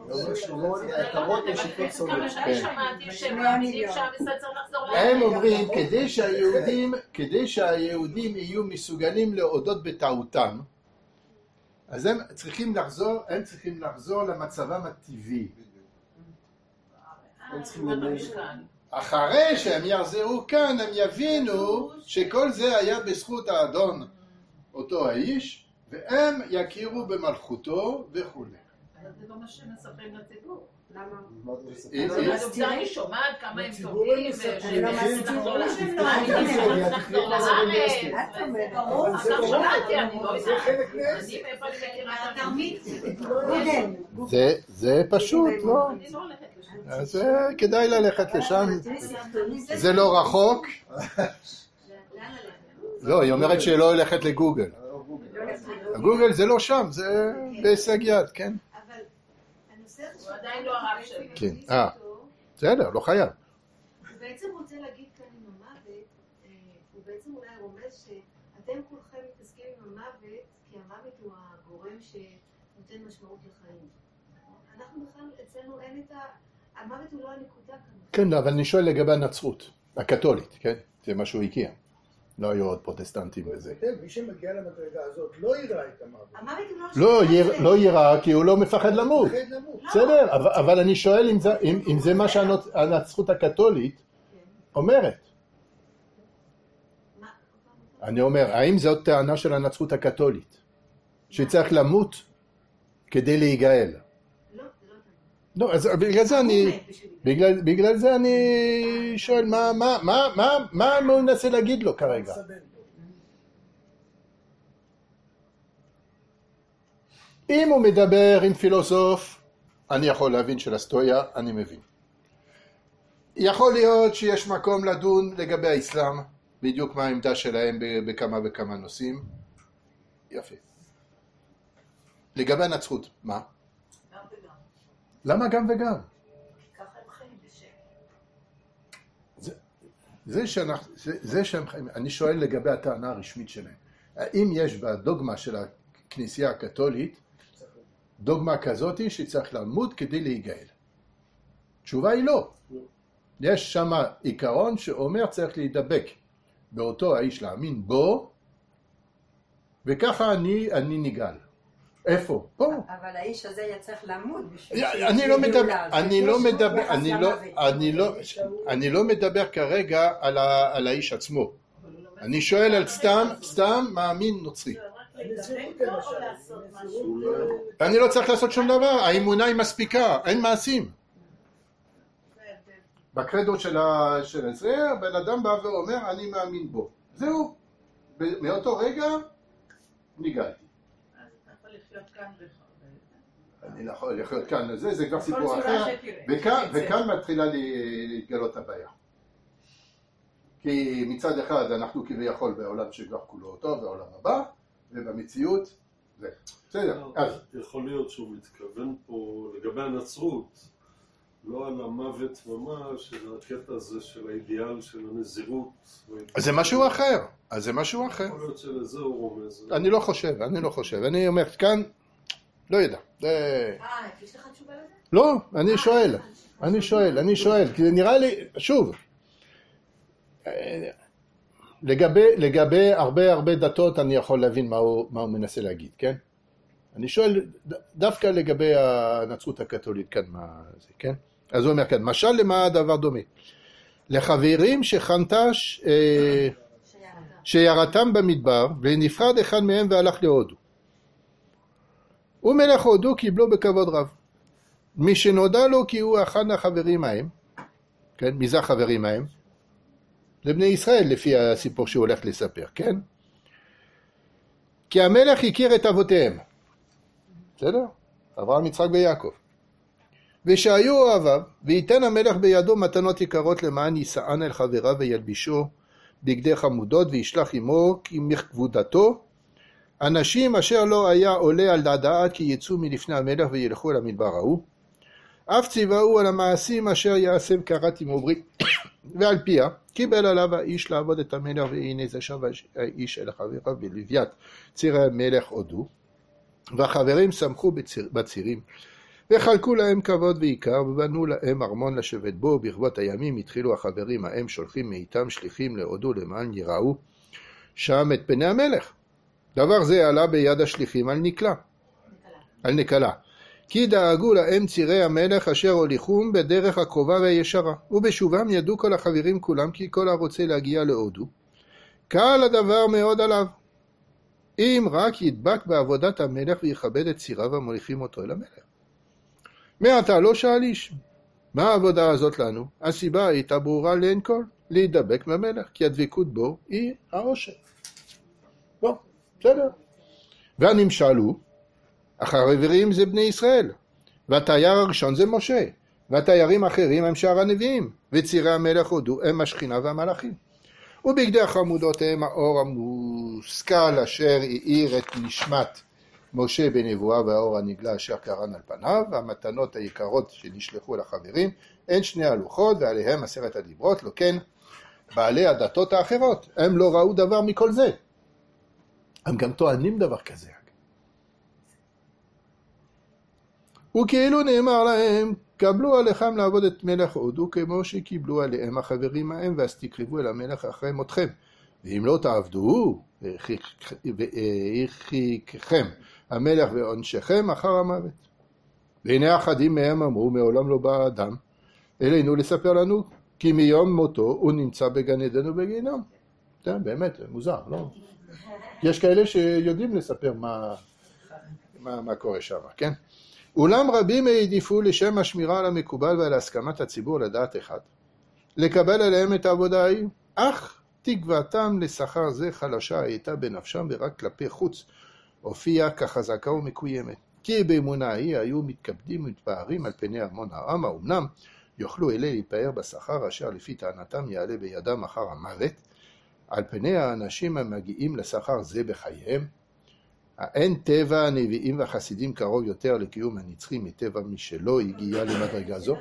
שמעתי שהם מאמינים שעם ישראל צריך לחזור לארצו. הם אומרים, כדי שהיהודים יהיו מסוגלים להודות בטעותם, אז הם צריכים לחזור למצבם הטבעי. אחרי שהם יחזרו כאן, הם יבינו שכל זה היה בזכות האדון, אותו האיש, והם יכירו במלכותו וכו'. אבל זה לא מה שמספרים לציבור. למה? העובדה אני שומעת כמה הם טובים, שהם לחזור לארץ. עכשיו שמעתי, אני לא יודעת. אני מאיפה אני מכירה את זה. זה פשוט, לא? אני לא הולכת לשם. אז כדאי ללכת לשם. זה לא רחוק. לא, היא אומרת שלא הולכת לגוגל. הגוגל זה לא שם, זה בהישג יד, כן? הוא עדיין לא הרב שלי. כן, בסדר, לא חייב. הוא בעצם רוצה להגיד כאן עם המוות, הוא בעצם אולי רומז שאתם כולכם מתעסקים עם המוות, כי המוות הוא הגורם שנותן משמעות לחיים. אנחנו בכלל, אצלנו אין את המוות הוא לא הנקודה כאן. כן, אבל אני שואל לגבי הנצרות, הקתולית, כן? זה מה שהוא הקיע. לא היו עוד פרוטסטנטים בזה. מי שמגיע למדרגה הזאת לא יראה את המוות. המוות הוא לא יראה, כי הוא לא מפחד למות. בסדר, אבל אני שואל אם זה מה שהנצרות הקתולית אומרת. אני אומר, האם זאת טענה של הנצרות הקתולית? שצריך למות כדי להיגאל? לא, אז בגלל זה אני שואל, מה הוא מנסה להגיד לו כרגע? אם הוא מדבר עם פילוסוף, אני יכול להבין של הסטויה, אני מבין. יכול להיות שיש מקום לדון לגבי האסלאם, בדיוק מה העמדה שלהם בכמה וכמה נושאים. יפה. לגבי הנצרות, מה? למה גם וגם? ככה הם חיים בשם. אני שואל לגבי הטענה הרשמית שלהם. האם יש בדוגמה של הכנסייה הקתולית דוגמה כזאת שצריך למות כדי להיגאל? התשובה היא לא. יש שם עיקרון שאומר צריך להידבק באותו האיש, להאמין בו, וככה אני נגאל. איפה? פה. אבל האיש הזה היה צריך למות בשביל אני לא מדבר כרגע על האיש עצמו. אני שואל על סתם מאמין נוצרי. אני לא צריך לעשות שום דבר, האמונה היא מספיקה, אין מעשים. בקרדו של זה, הבן אדם בא ואומר, אני מאמין בו. זהו, מאותו רגע נגעתי. אני לא יכול לחיות כאן, זה כבר סיפור אחר, וכאן מתחילה להתגלות הבעיה. כי מצד אחד אנחנו כביכול בעולם שכבר כולו טוב, בעולם הבא, ובמציאות זה. בסדר, אז. יכול להיות שהוא מתכוון פה לגבי הנצרות, לא על המוות ממש, אלא הקטע הזה של האידיאל של הנזירות. אז זה משהו אחר, יכול להיות שלזה הוא רומז. אני לא חושב, אני אומר כאן, לא יודע. יש לך תשובה לזה? לא, אני שואל, כי זה נראה לי, שוב, לגבי הרבה דתות אני יכול להבין מה הוא מנסה להגיד, כן? אני שואל דווקא לגבי הנצרות הקתולית כאן, מה זה, כן? אז הוא אומר כאן, משל למה הדבר דומה? לחברים שחנטש שירתם במדבר, ונפרד אחד מהם והלך להודו. ומלך הודו קיבלו בכבוד רב. מי שנודע לו כי הוא אחד החברים ההם, כן? מי זה החברים ההם? זה בני ישראל לפי הסיפור שהוא הולך לספר, כן? כי המלך הכיר את אבותיהם. בסדר? אברהם, יצחק ויעקב. ושהיו אוהביו, וייתן המלך בידו מתנות יקרות למען יישאן אל חבריו וילבישו בגדי חמודות, וישלח עמו מכבודתו אנשים אשר לא היה עולה על דעת כי יצאו מלפני המלך וילכו אל המדבר ההוא. אף ציווהו על המעשים אשר יעשם קראתי מעוברי ועל פיה קיבל עליו האיש לעבוד את המלך, והנה זה שב האיש אל חבריו בלוויית צירי המלך הודו, והחברים שמחו בצירים וחלקו להם כבוד ועיקר, ובנו להם ארמון לשבת בו. ברבות הימים התחילו החברים ההם שולחים מאיתם שליחים להודו למען יראו שם את פני המלך. דבר זה עלה ביד השליחים על נקלה. כי דאגו להם צירי המלך אשר הוליכום בדרך הקרובה והישרה, ובשובם ידעו כל החברים כולם כי כל הרוצה להגיע להודו קל הדבר מאוד עליו, אם רק ידבק בעבודת המלך ויכבד את ציריו המוליכים אותו אל המלך. מעתה לא שאל איש, מה העבודה הזאת לנו? הסיבה הייתה ברורה לאין כל, להידבק במלך, כי הדבקות בו היא העושר. בוא, בסדר. והנמשל הוא, החברים זה בני ישראל, והתייר הראשון זה משה, והתיירים האחרים הם שאר הנביאים, וצירי המלך הודו הם השכינה והמלאכים. ובגדי החמודות הם האור המושכל אשר האיר את נשמת משה בנבואה, והאור הנגלה אשר קרן על פניו, והמתנות היקרות שנשלחו לחברים, הן שני הלוחות ועליהם 10 הדיברות, לא כן בעלי הדתות האחרות, הם לא ראו דבר מכל זה. הם גם טוענים דבר כזה. וכאילו נאמר להם, קבלו עליכם לעבוד את מלך הודו כמו שקיבלו עליהם החברים ההם, ואז תקרבו אל המלך אחרי מותכם. ואם לא תעבדו, והרחיקכם המלך ועונשכם אחר המוות. והנה אחדים מהם אמרו, מעולם לא בא אדם אלינו לספר לנו, כי מיום מותו הוא נמצא בגן עדן ובגיהנום. זה באמת מוזר, לא? יש כאלה שיודעים לספר מה קורה שם, כן? אולם רבים העדיפו לשם השמירה על המקובל ועל הסכמת הציבור לדעת אחד, לקבל עליהם את העבודה ההיא, אך תקוותם לשכר זה חלשה הייתה בנפשם, ורק כלפי חוץ הופיעה כחזקה ומקוימת. כי באמונה ההיא היו מתכבדים ומתפארים על פני המון העם, האומנם יוכלו אלה להיפאר בשכר אשר לפי טענתם יעלה בידם אחר המוות, על פני האנשים המגיעים לשכר זה בחייהם. אין טבע הנביאים והחסידים קרוב יותר לקיום הנצחי מטבע משלו הגיע למדרגה זו?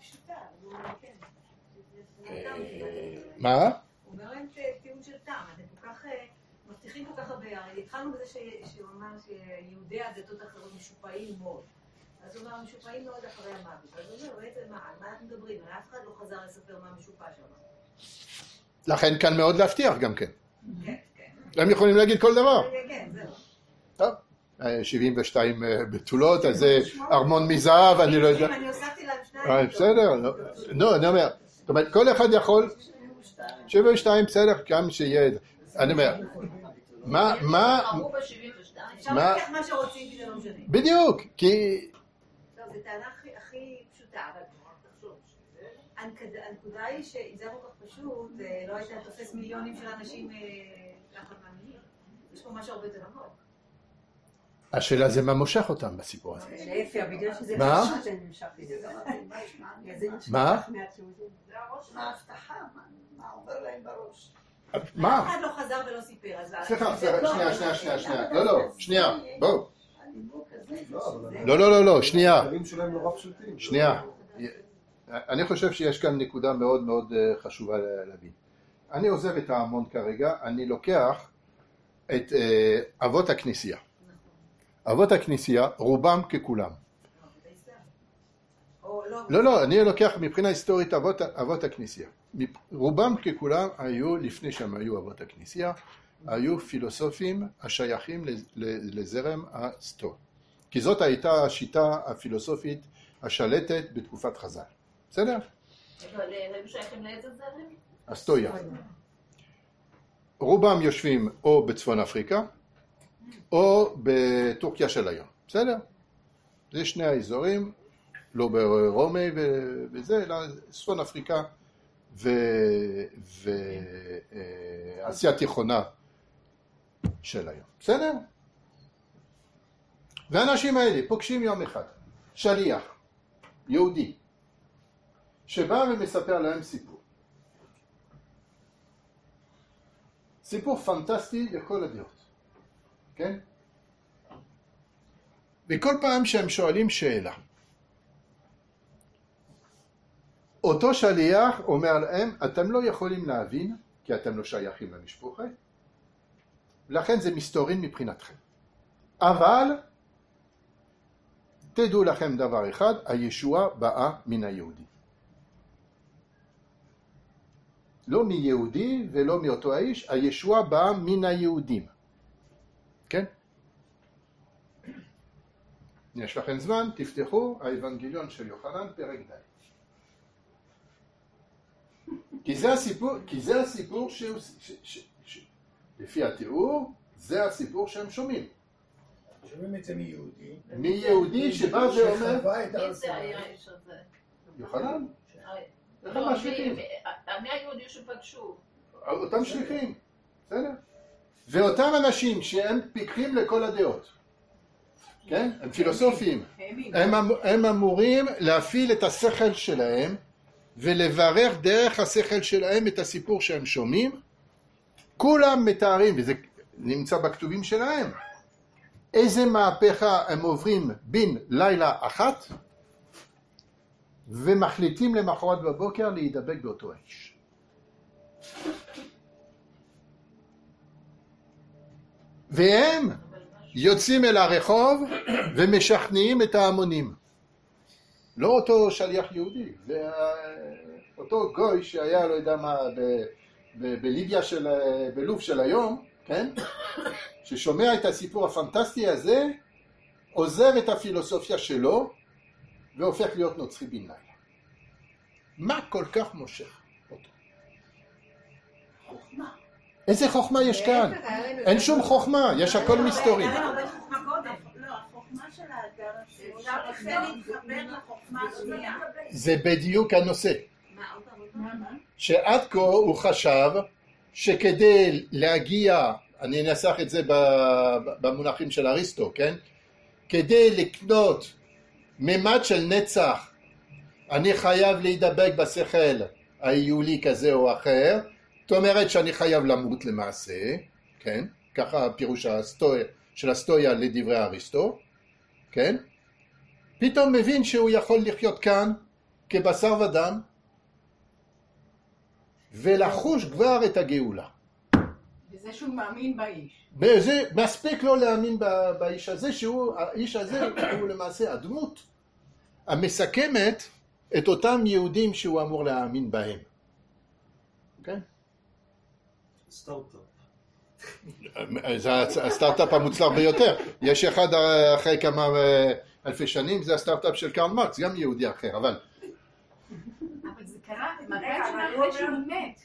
מה? הוא אומר להם טיעון של טעם, אתם כל כך מבטיחים כל כך הרבה, הרי התחלנו בזה שהוא אמר שיהודי הדתות האחרות משופעים מאוד. אז הוא אומר, משופעים מאוד אחרי המוות. אז הוא אומר, בעצם מה, על מה אנחנו מדברים? אף אחד לא חזר לספר מה משופע שם. לכן כאן מאוד להבטיח גם כן. הם יכולים להגיד כל דבר. כן, זהו. טוב, 72 בתולות, אז זה ארמון מזהב, אני לא יודע. אני הוספתי להם שניים. בסדר, לא, אני אומר, זאת אומרת, כל אחד יכול, 72 בסדר, גם שיהיה, אני אומר, מה, אפשר לקח מה שרוצים, כי זה לא משנה. בדיוק, כי, זו טענה הכי פשוטה, אבל הנקודה היא שאם זה כל כך פשוט, לא היית תופס מיליונים של אנשים ככה מאמינים. יש פה משהו הרבה יותר עמוק. השאלה זה מה מושך אותם בסיפור הזה. להפך, בגלל שזה מה? פשוט זה נמשך לזה. מה? מה ההבטחה? מה עובר להם בראש? מה? אף אחד לא חזר ולא סיפר. סליחה, שנייה, לא, שנייה, בואו. לא, שנייה. הדברים שלהם נורא פשוטים. שנייה. אני חושב שיש כאן נקודה מאוד מאוד חשובה להבין. אני עוזב את ההמון כרגע, אני לוקח את אבות הכנסייה. אבות הכנסייה, רובם ככולם. לא, אני לוקח מבחינה היסטורית אבות הכנסייה. רובם ככולם היו, לפני שהם היו אבות הכנסייה, היו פילוסופים השייכים לזרם הסטואי. כי זאת הייתה השיטה הפילוסופית השלטת בתקופת חז"ל. בסדר? אבל הם שייכים לאיזה זרם? הסטואיה. רובם יושבים או בצפון אפריקה, או בטורקיה של היום. בסדר? זה שני האזורים, לא ברומי וזה, אלא צפון אפריקה ואסיה תיכונה של היום. בסדר? והאנשים האלה פוגשים יום אחד שליח, יהודי, שבא ומספר להם סיפור. סיפור פנטסטי לכל הדעות. כן? וכל פעם שהם שואלים שאלה, אותו שליח אומר להם, אתם לא יכולים להבין, כי אתם לא שייכים למשפחה, ולכן זה מסתורין מבחינתכם. אבל, תדעו לכם דבר אחד, הישועה באה מן היהודי. לא מיהודי ולא מאותו האיש, הישועה באה מן היהודים. כן? יש לכם זמן, תפתחו האבנגליון של יוחנן, פרק ד'. כי זה הסיפור לפי התיאור, זה הסיפור שהם שומעים. שומעים את זה מיהודי. מיהודי שבא ואומר, מי זה היה האיש הזה? יוחנן? איך לא, הם השליחים? מי היהודי שפגשו? אותם שליחים, בסדר? ואותם אנשים שהם פיקחים לכל הדעות, כן? הם פילוסופים, הם אמורים להפעיל את השכל שלהם ולברך דרך השכל שלהם את הסיפור שהם שומעים. כולם מתארים, וזה נמצא בכתובים שלהם, איזה מהפכה הם עוברים בין לילה אחת ומחליטים למחרת בבוקר להידבק באותו האיש. והם יוצאים אל הרחוב ומשכנעים את ההמונים. לא אותו שליח יהודי, אותו גוי שהיה, לא יודע מה, בליביה בלוב של היום, כן? ששומע את הסיפור הפנטסטי הזה, עוזב את הפילוסופיה שלו והופך להיות נוצרי בן לילה. מה כל כך מושך אותו? חוכמה. איזה חוכמה יש כאן? אין שום חוכמה, יש הכל מסתורי. לא, החוכמה של האדם, אפשר להתחבר לחוכמה השנייה. זה בדיוק הנושא. מה? שעד כה הוא חשב שכדי להגיע, אני אנסח את זה במונחים של אריסטו, כן? כדי לקנות ממד של נצח, אני חייב להידבק בשכל ההיולי כזה או אחר, זאת אומרת שאני חייב למות למעשה, כן? ככה הפירוש של הסטואיה לדברי אריסטו, כן? פתאום מבין שהוא יכול לחיות כאן כבשר ודם, ולחוש כבר את הגאולה. וזה שהוא מאמין באיש. וזה מספיק לו להאמין באיש הזה, האיש הזה הוא למעשה הדמות המסכמת את אותם יהודים שהוא אמור להאמין בהם. כן? סטארט-אפ. זה הסטארט-אפ המוצלח ביותר. יש אחד אחרי כמה אלפי שנים, זה הסטארט-אפ של קרל מרקס, גם יהודי אחר, אבל... אבל זה קרה 200 שנה אחרי שהוא מת.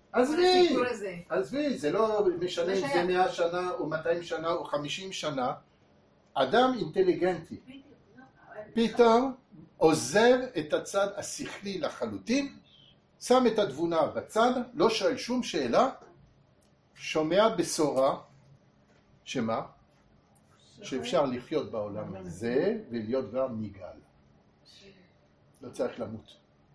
עזבי, זה לא משנה אם זה 100 שנה או 200 שנה או 50 שנה. אדם אינטליגנטי פתאום עוזב את הצד השכלי לחלוטין, שם את התבונה בצד, לא שואל שום שאלה, שומע בשורה, שמה? שאפשר לחיות בעולם הזה ולהיות גם נגאל. לא צריך למות.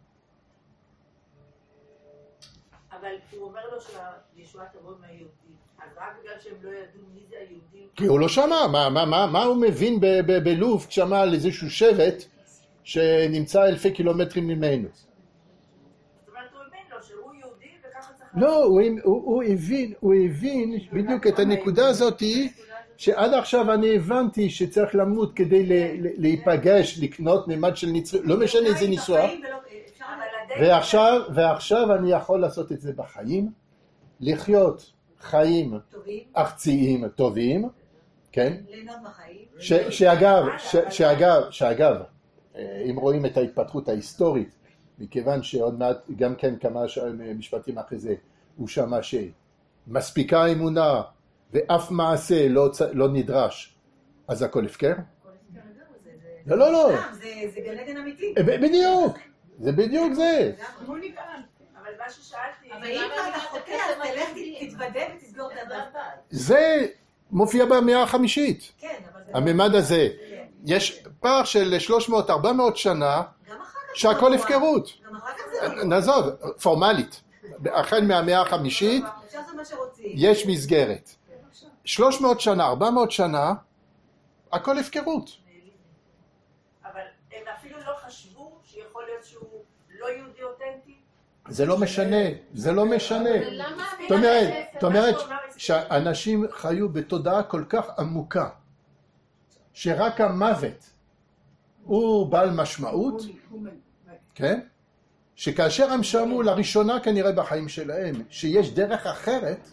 אבל הוא אומר לו שהישועה תבוא מהיהודים, אז רק בגלל שהם לא ידעו מי זה היהודים. כי הוא לא שמע, מה הוא מבין בלוב כשמע על איזשהו שבט שנמצא אלפי קילומטרים ממנו? זאת אומרת, הוא הבין לו שהוא יהודי וככה צריך... לא, הוא הבין בדיוק את הנקודה הזאת, שעד עכשיו אני הבנתי שצריך למות כדי להיפגש, לקנות ממד של ניצוח, לא משנה איזה ניסוח, ועכשיו אני יכול לעשות את זה בחיים, לחיות חיים ארציים טובים, כן? שאגב, אם רואים את ההתפתחות ההיסטורית, מכיוון שעוד מעט גם כן כמה משפטים אחרי זה, הוא שמע שמספיקה אמונה ואף מעשה לא נדרש, אז הכל הפקר? לא. זה גן עדן אמיתי. בדיוק, זה בדיוק זה. אבל מה ששאלתי... אבל אם אתה חוטא, אז תלך תתוודה ותסגור את הדף. זה מופיע במאה החמישית. כן, אבל... הממד הזה. יש פער של 300-400 שנה שהכל הפקרות. נעזוב, פורמלית. החל מהמאה החמישית יש מסגרת. 300 שנה, 400 שנה, הכל הפקרות. אבל הם אפילו לא חשבו שיכול להיות שהוא לא יהודי אותנטי? זה לא משנה, זה לא משנה. זאת אומרת שאנשים חיו בתודעה כל כך עמוקה, שרק המוות הוא בעל משמעות, כן? שכאשר הם שמעו לראשונה כנראה בחיים שלהם, שיש דרך אחרת,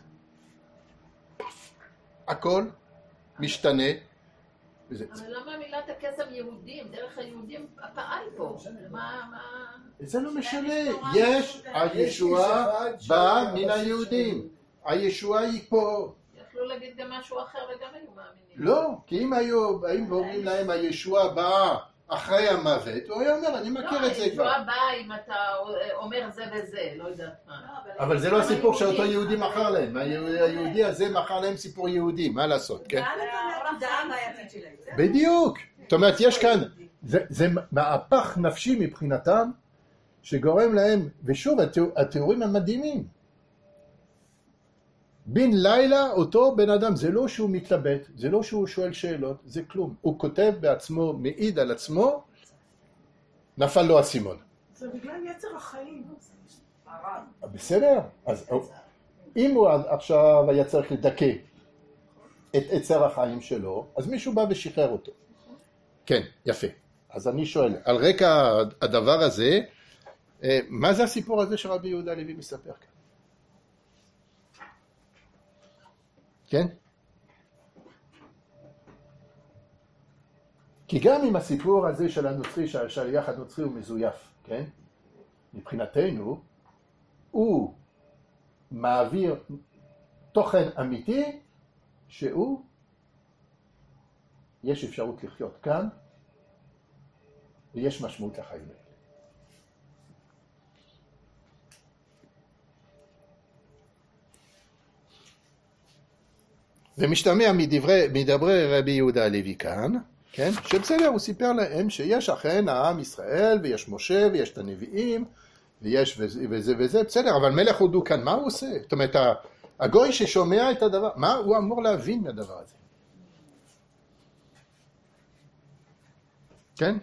הכל משתנה. אבל למה מילת הקסם יהודים? דרך היהודים פעל פה. זה לא משנה. יש, הישועה באה מן היהודים. הישועה היא פה. יכלו להגיד גם משהו אחר וגם היו מאמינים. לא, כי אם היו באים ואומרים להם הישועה באה אחרי המוות, הוא היה אומר, אני מכיר את זה כבר. לא, הישועה באה אם אתה אומר זה וזה, לא יודעת מה. אבל זה לא הסיפור שאותו יהודי מכר להם. היהודי הזה מכר להם סיפור יהודי, מה לעשות, כן? בדיוק. זאת אומרת, יש כאן, זה מהפך נפשי מבחינתם, שגורם להם, ושוב, התיאורים המדהימים. בן לילה אותו בן אדם, זה לא שהוא מתלבט, זה לא שהוא שואל שאלות, זה כלום. הוא כותב בעצמו, מעיד על עצמו, נפל לו הסימון. זה בגלל יצר החיים. בסדר, אז אם הוא עכשיו היה צריך לדכא את יצר החיים שלו, אז מישהו בא ושחרר אותו. כן, יפה. אז אני שואל, על רקע הדבר הזה, מה זה הסיפור הזה שרבי יהודה הלוי מספר כאן? כן? כי גם עם הסיפור הזה של הנוצרי, שהשליח הנוצרי הוא מזויף, כן? מבחינתנו, הוא מעביר תוכן אמיתי שהוא, יש אפשרות לחיות כאן, ויש משמעות לחיים האלה. ומשתמע מדברי רבי יהודה הלוי כאן, כן? שבסדר, הוא סיפר להם שיש אכן העם ישראל, ויש משה, ויש את הנביאים, ויש וזה וזה, בסדר, אבל מלך הודו כאן, מה הוא עושה? זאת אומרת, הגוי ששומע את הדבר, מה הוא אמור להבין מהדבר הזה? כן?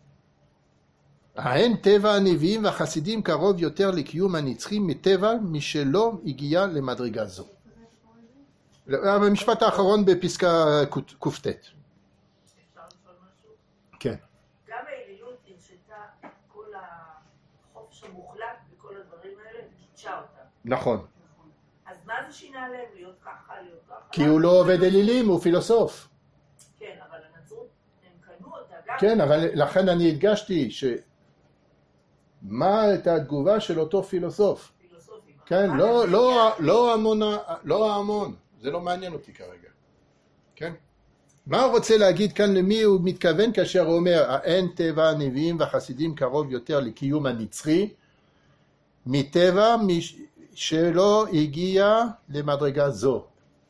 ההן טבע הנביאים והחסידים קרוב יותר לקיום הנצחים מטבע משלא הגיע למדרגה זו. המשפט האחרון בפסקה קופטט. אפשר לשאול משהו? כן. גם האלילות הרשתה כל החופש המוחלט וכל הדברים האלה, קידשה אותם. נכון. אז מה זה שינה לב להיות ככה, להיות ככה? כי הוא לא עובד אלילים, הוא פילוסוף. כן, אבל הנצרות, הם קנו אותה גם... כן, אבל לכן אני הדגשתי מה הייתה התגובה של אותו פילוסוף. כן, לא ההמון, זה לא מעניין אותי כרגע. כן? מה הוא רוצה להגיד כאן, למי הוא מתכוון כאשר הוא אומר, האין טבע הנביאים והחסידים קרוב יותר לקיום הנצחי, מטבע שלא הגיע למדרגה זו.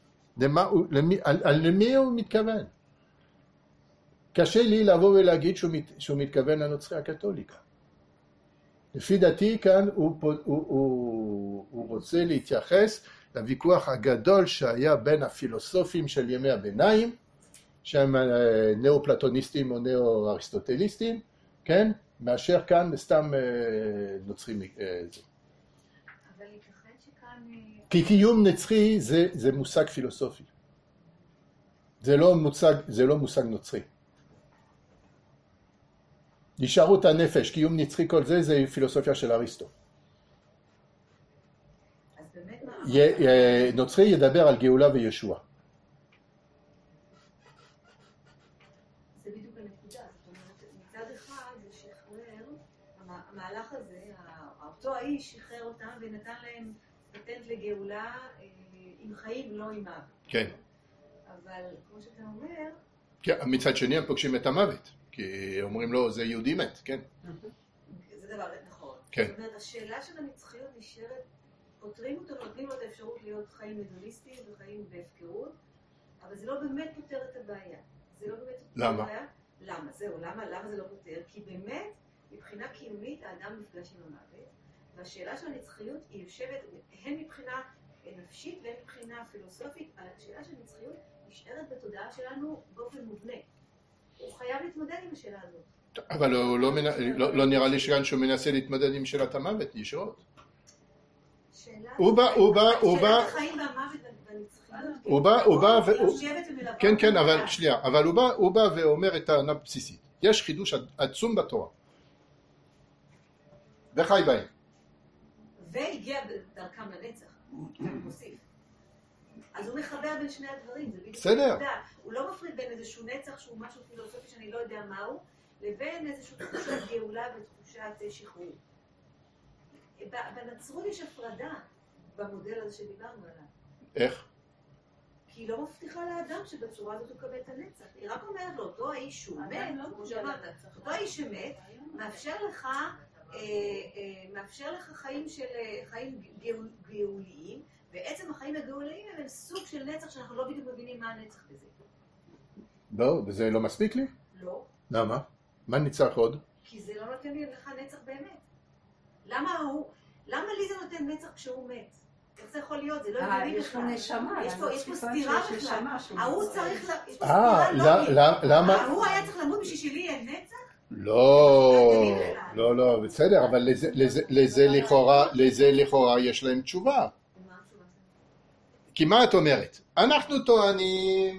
למי הוא מתכוון? קשה לי לבוא ולהגיד שהוא מתכוון לנוצרי הקתוליקה. לפי דעתי כאן הוא רוצה להתייחס לוויכוח הגדול שהיה בין הפילוסופים של ימי הביניים, שהם נאו-פלטוניסטים או נאו-אריסטוטליסטים, כן? מאשר כאן סתם נוצרים. אבל ייתכן שכאן... כי קיום נצחי זה מושג פילוסופי. זה לא מושג נוצרי. נשארות הנפש, קיום נצחי, כל זה פילוסופיה של אריסטו. אז באמת נוצרי ידבר על גאולה וישוע. זה בדיוק הנקודה. זאת אומרת, מצד אחד זה שחרר, המהלך הזה, אותו האיש שחרר אותם ונתן להם פטנט לגאולה עם חיים, לא עם מוות. כן. אבל כמו שאתה אומר... כן, מצד שני הם פוגשים את המוות. כי אומרים לו, זה יהודי מת, כן. זה דבר נכון. כן. זאת אומרת, השאלה של הנצחיות נשארת, פותרים אותו, נותנים לו את האפשרות להיות חיים מדוליסטיים וחיים בהפקרות, אבל זה לא באמת פותר את הבעיה. זה לא באמת פותר את הבעיה. למה? זהו, למה זה לא פותר? כי באמת, מבחינה קיומית, האדם נפגש עם המוות, והשאלה של הנצחיות היא יושבת, הן מבחינה נפשית והן מבחינה פילוסופית, השאלה של הנצחיות נשארת בתודעה שלנו באופן מובנה. הוא חייב להתמודד עם השאלה הזאת. אבל לא נראה לי שכאן שהוא מנסה להתמודד עם שאלת המוות, ישרות. הוא בא, החיים והמוות והנצחיות. הוא בא, כן, אבל שנייה, אבל הוא בא ואומר את הענה בסיסית. יש חידוש עצום בתורה. וחי בהם. והגיע דרכם לנצח, הוא מוסיף. אז הוא מחבר בין שני הדברים, זה בדיוק בסדר. הוא לא מפריד בין איזשהו נצח שהוא משהו פילוסופי שאני לא יודע מהו, לבין איזשהו תחושת גאולה ותחושת שחרור. בנצרות יש הפרדה במודל הזה שדיברנו עליו. איך? כי היא לא מבטיחה לאדם שבצורה הזאת הוא קבל את הנצח. היא רק אומרת לו, אותו האיש שהוא מת, כמו שאמרת, אותו האיש שמת, מאפשר לך חיים גאוליים, בעצם החיים הגאוליים הם סוג של נצח שאנחנו לא בדיוק מבינים מה הנצח בזה. לא, וזה לא מספיק לי? לא. למה? מה נצטרך עוד? כי זה לא נותן לי לך נצח באמת. למה לי זה נותן נצח כשהוא מת? איך זה יכול להיות? זה לא הגיוני בכלל. יש לו נשמה. יש פה סתירה בכלל. ההוא צריך... למה? ההוא היה צריך למות בשביל שלי יהיה נצח? לא, בסדר, אבל לזה לכאורה יש להם תשובה. כי מה את אומרת? אנחנו טוענים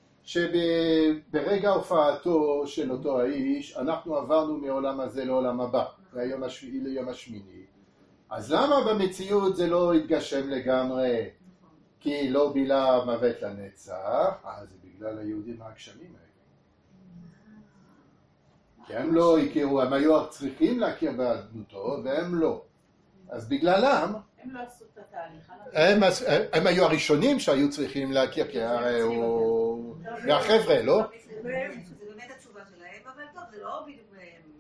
שברגע הופעתו של אותו האיש, אנחנו עברנו מעולם הזה לעולם הבא, מהיום השביעי ליום השמיני. אז למה במציאות זה לא התגשם לגמרי? כי לא בילה מוות לנצח, זה בגלל היהודים העקשנים האלה. כי הם לא הכירו, הם היו צריכים להכיר בעדנותו, והם לא. אז בגללם, הם לא עשו את התהליך. הם היו הראשונים שהיו צריכים להכיר, כי הרי הוא מהחבר'ה, לא? זה באמת התשובה שלהם, אבל טוב, זה לא בדיוק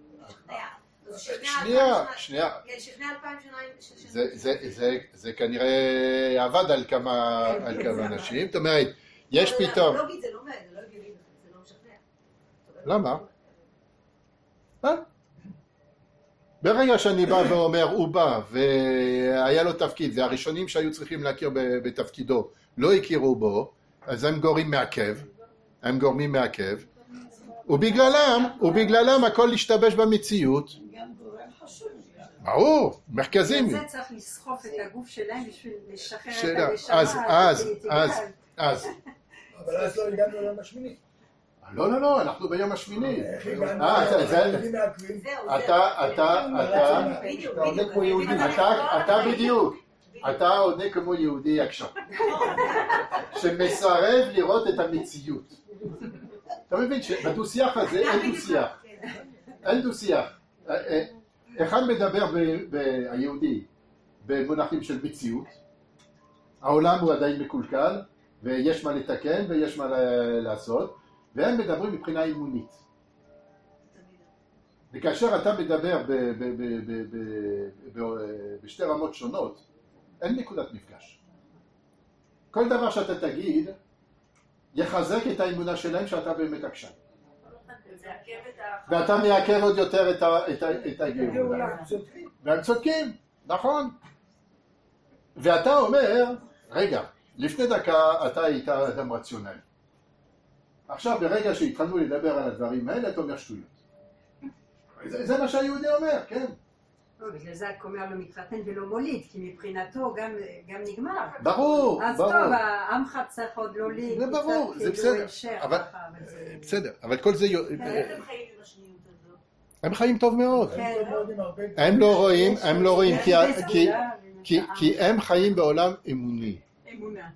משכנע. שנייה. שכנע 2000 שנה. זה כנראה עבד על כמה אנשים, זאת אומרת, יש פתאום... לוגית זה לא הגיוני, זה לא משכנע. למה? ברגע שאני בא ואומר, הוא בא והיה לו תפקיד, והראשונים שהיו צריכים להכיר בתפקידו לא הכירו בו, אז הם גורמים מעכב, ובגללם הכל להשתבש במציאות. גם גורם חשוב. ברור, מרכזים. זה צריך לסחוף את הגוף שלהם בשביל לשחרר את הנשמה. אז. אבל אז לא הגענו ליום השמיני. לא, אנחנו ביום השמיני. אתה בדיוק. אתה עונה כמו יהודי יקשן, שמסרב לראות את המציאות. אתה מבין שבדו-שיח הזה אין דו-שיח. אין דו-שיח. אחד מדבר ביהודי במונחים של מציאות, העולם הוא עדיין מקולקל, ויש מה לתקן ויש מה לעשות, והם מדברים מבחינה אימונית. וכאשר אתה מדבר בשתי רמות שונות, אין נקודת מפגש. כל דבר שאתה תגיד, יחזק את האמונה שלהם שאתה באמת עקשן. ואתה מעכב עוד יותר את הגאולה. והם צודקים, נכון. ואתה אומר, רגע, לפני דקה אתה היית אדם רציונלי. עכשיו ברגע שהתחלנו לדבר על הדברים האלה, אתה אומר שטויות. זה מה שהיהודי אומר, כן. בגלל זה הכומר לא מתחתן ולא מוליד, כי מבחינתו גם נגמר. ברור, אז טוב, העמך צריך עוד להוליד. זה ברור, זה בסדר. בסדר, אבל כל זה... איך הם חיים עם השניות הזאת? הם חיים טוב מאוד. הם לא רואים, כי הם חיים בעולם אמוני. אמונה.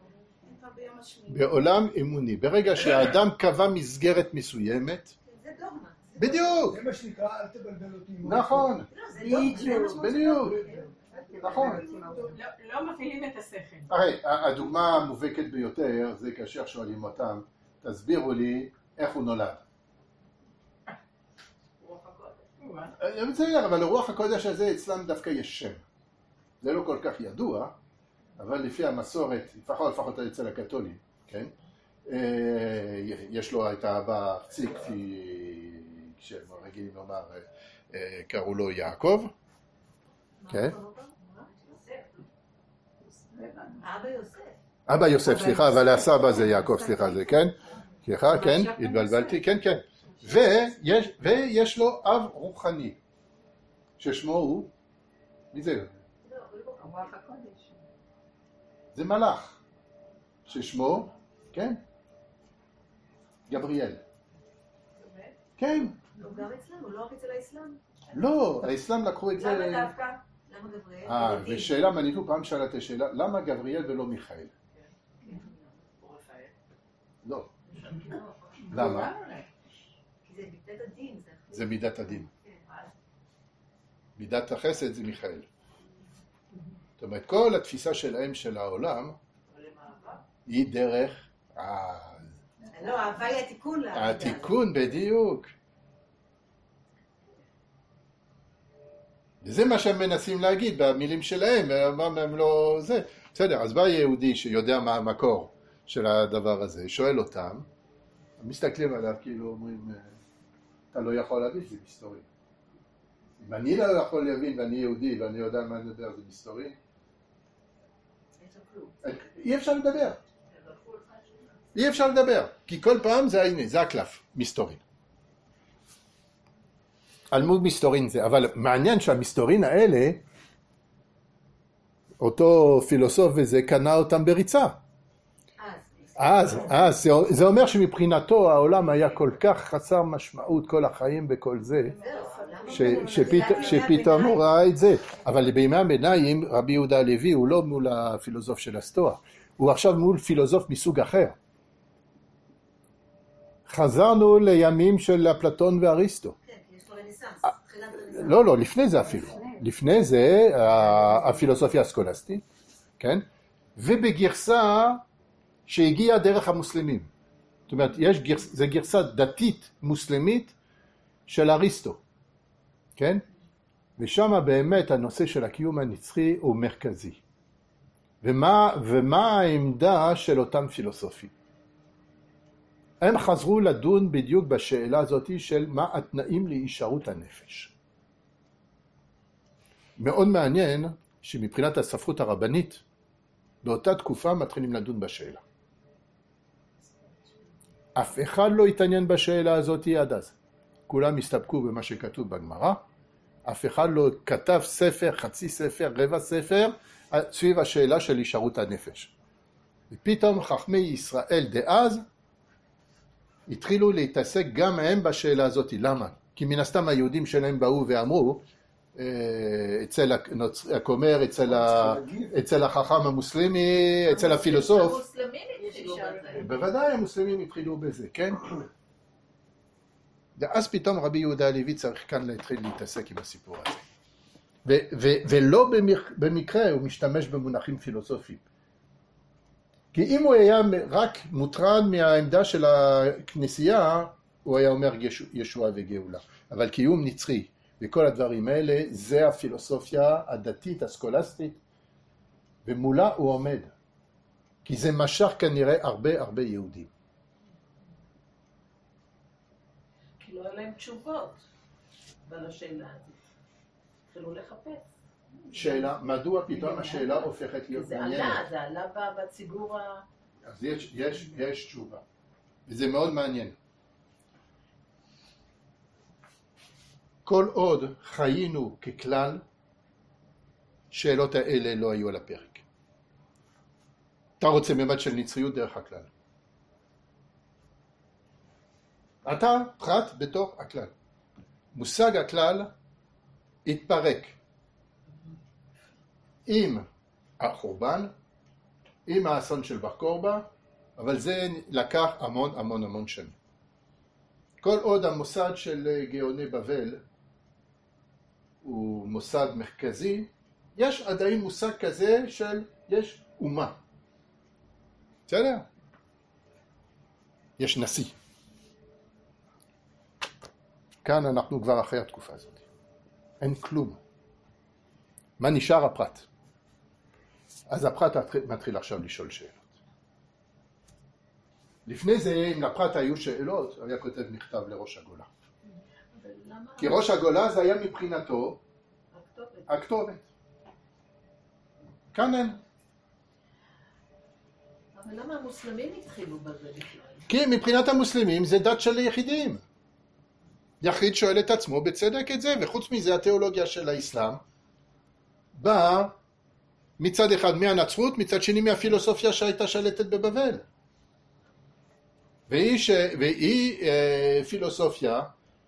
בעולם אמוני. ברגע שהאדם קבע מסגרת מסוימת, זה דוגמה. בדיוק. זה מה שנקרא, אל תבלבל אותי. נכון. בדיוק. נכון. לא מפעילים את השכל. הרי הדוגמה המובהקת ביותר זה כאשר שואלים אותם, תסבירו לי איך הוא נולד. רוח הקודש. בסדר, אבל לרוח הקודש הזה אצלם דווקא יש שם. זה לא כל כך ידוע, אבל לפי המסורת, לפחות אצל הקתולים, כן? יש לו את האבא ארצי, כפי שהם רגילים לומר, קראו לו יעקב, כן? אבא יוסף, סליחה, אבל הסבא זה יעקב, סליחה, זה כן? סליחה, כן, התבלבלתי, כן, כן. ויש לו אב רוחני, ששמו הוא, מי זה? זה מלאך, ששמו, כן? גבריאל. כן. הוא גר אצלם, הוא לא רק אצל האסלאם? לא, האסלאם לקחו את זה... למה דווקא? למה גבריאל? ושאלה מעניינת, פעם שאלת השאלה, למה גבריאל ולא מיכאל? לא. למה? כי זה מידת הדין. זה מידת הדין. מידת החסד זה מיכאל. זאת אומרת, כל התפיסה שלהם של העולם היא דרך... לא, האהבה היא התיקון. התיקון, בדיוק. וזה מה שהם מנסים להגיד במילים שלהם, הם לא... זה. בסדר, אז בא יהודי שיודע מה המקור של הדבר הזה, שואל אותם, מסתכלים עליו כאילו אומרים, אתה לא יכול להבין, זה מסתורי. אם אני לא יכול להבין ואני יהודי ואני יודע מה לדבר, זה מסתורי. אי אפשר לדבר. אי אפשר לדבר, כי כל פעם זה, הנה, זה הקלף, מסתורין. אלמוד מסתורין זה, אבל מעניין שהמסתורין האלה, אותו פילוסוף וזה קנה אותם בריצה. אז, זה אומר שמבחינתו העולם היה כל כך חסר משמעות כל החיים וכל זה, שפתאום הוא ראה את זה. אבל בימי הביניים רבי יהודה הלוי הוא לא מול הפילוסוף של הסטואה, הוא עכשיו מול פילוסוף מסוג אחר. חזרנו לימים של אפלטון ואריסטו. לא, לפני זה אפילו. לפני זה הפילוסופיה הסקולסטית, כן? ובגרסה שהגיעה דרך המוסלמים. זאת אומרת, זה גרסה דתית מוסלמית של אריסטו, כן? ושם באמת הנושא של הקיום הנצחי הוא מרכזי. ומה העמדה של אותם פילוסופים? הם חזרו לדון בדיוק בשאלה הזאת של מה התנאים להישארות הנפש. מאוד מעניין שמבחינת הספרות הרבנית, באותה תקופה מתחילים לדון בשאלה. אף אחד לא התעניין בשאלה הזאת עד אז. כולם הסתפקו במה שכתוב בגמרא. אף אחד לא כתב ספר, חצי ספר, רבע ספר, סביב השאלה של הישארות הנפש. ופתאום חכמי ישראל דאז התחילו להתעסק גם הם בשאלה הזאת. למה? כי מן הסתם היהודים שלהם באו ואמרו, אצל הכומר, אצל החכם המוסלמי, אצל הפילוסוף. המוסלמים התחילו בזה. בוודאי המוסלמים התחילו בזה, כן? ואז פתאום רבי יהודה הלוי צריך כאן להתחיל להתעסק עם הסיפור הזה. ולא במקרה הוא משתמש במונחים פילוסופיים. כי אם הוא היה רק מוטרד מהעמדה של הכנסייה, הוא היה אומר ישועה וגאולה. אבל קיום נצחי וכל הדברים האלה, זה הפילוסופיה הדתית, הסקולסטית, ומולה הוא עומד. כי זה משך כנראה הרבה יהודים. כי לא היה להם תשובות על השאלה הזאת. התחילו לחפש. שאלה, מדוע פתאום השאלה הופכת להיות מעניינת? זה עלה בציבור ה... אז יש תשובה. וזה מאוד מעניין. כל עוד חיינו ככלל, שאלות האלה לא היו על הפרק. אתה רוצה ממד של נצריות דרך הכלל. אתה פרט בתוך הכלל. מושג הכלל התפרק עם החורבן, עם האסון של בר כורבא, אבל זה לקח המון שנים. כל עוד המוסד של גאוני בבל הוא מוסד מרכזי, יש עדיין מושג כזה של יש אומה. בסדר? יש נשיא. כאן אנחנו כבר אחרי התקופה הזאת. אין כלום. מה נשאר? הפרט. אז הפרט מתחיל עכשיו לשאול שאלות. לפני זה, אם לפרט היו שאלות, הוא היה כותב מכתב לראש הגולה. כי ראש הגולה זה היה מבחינתו הכתובת. כאן אין. אבל למה המוסלמים התחילו בזה בכלל? כי מבחינת המוסלמים זה דת של יחידים. יחיד שואל את עצמו בצדק את זה, וחוץ מזה התיאולוגיה של האסלאם באה מצד אחד מהנצרות, מצד שני מהפילוסופיה שהייתה שלטת בבבל. והיא פילוסופיה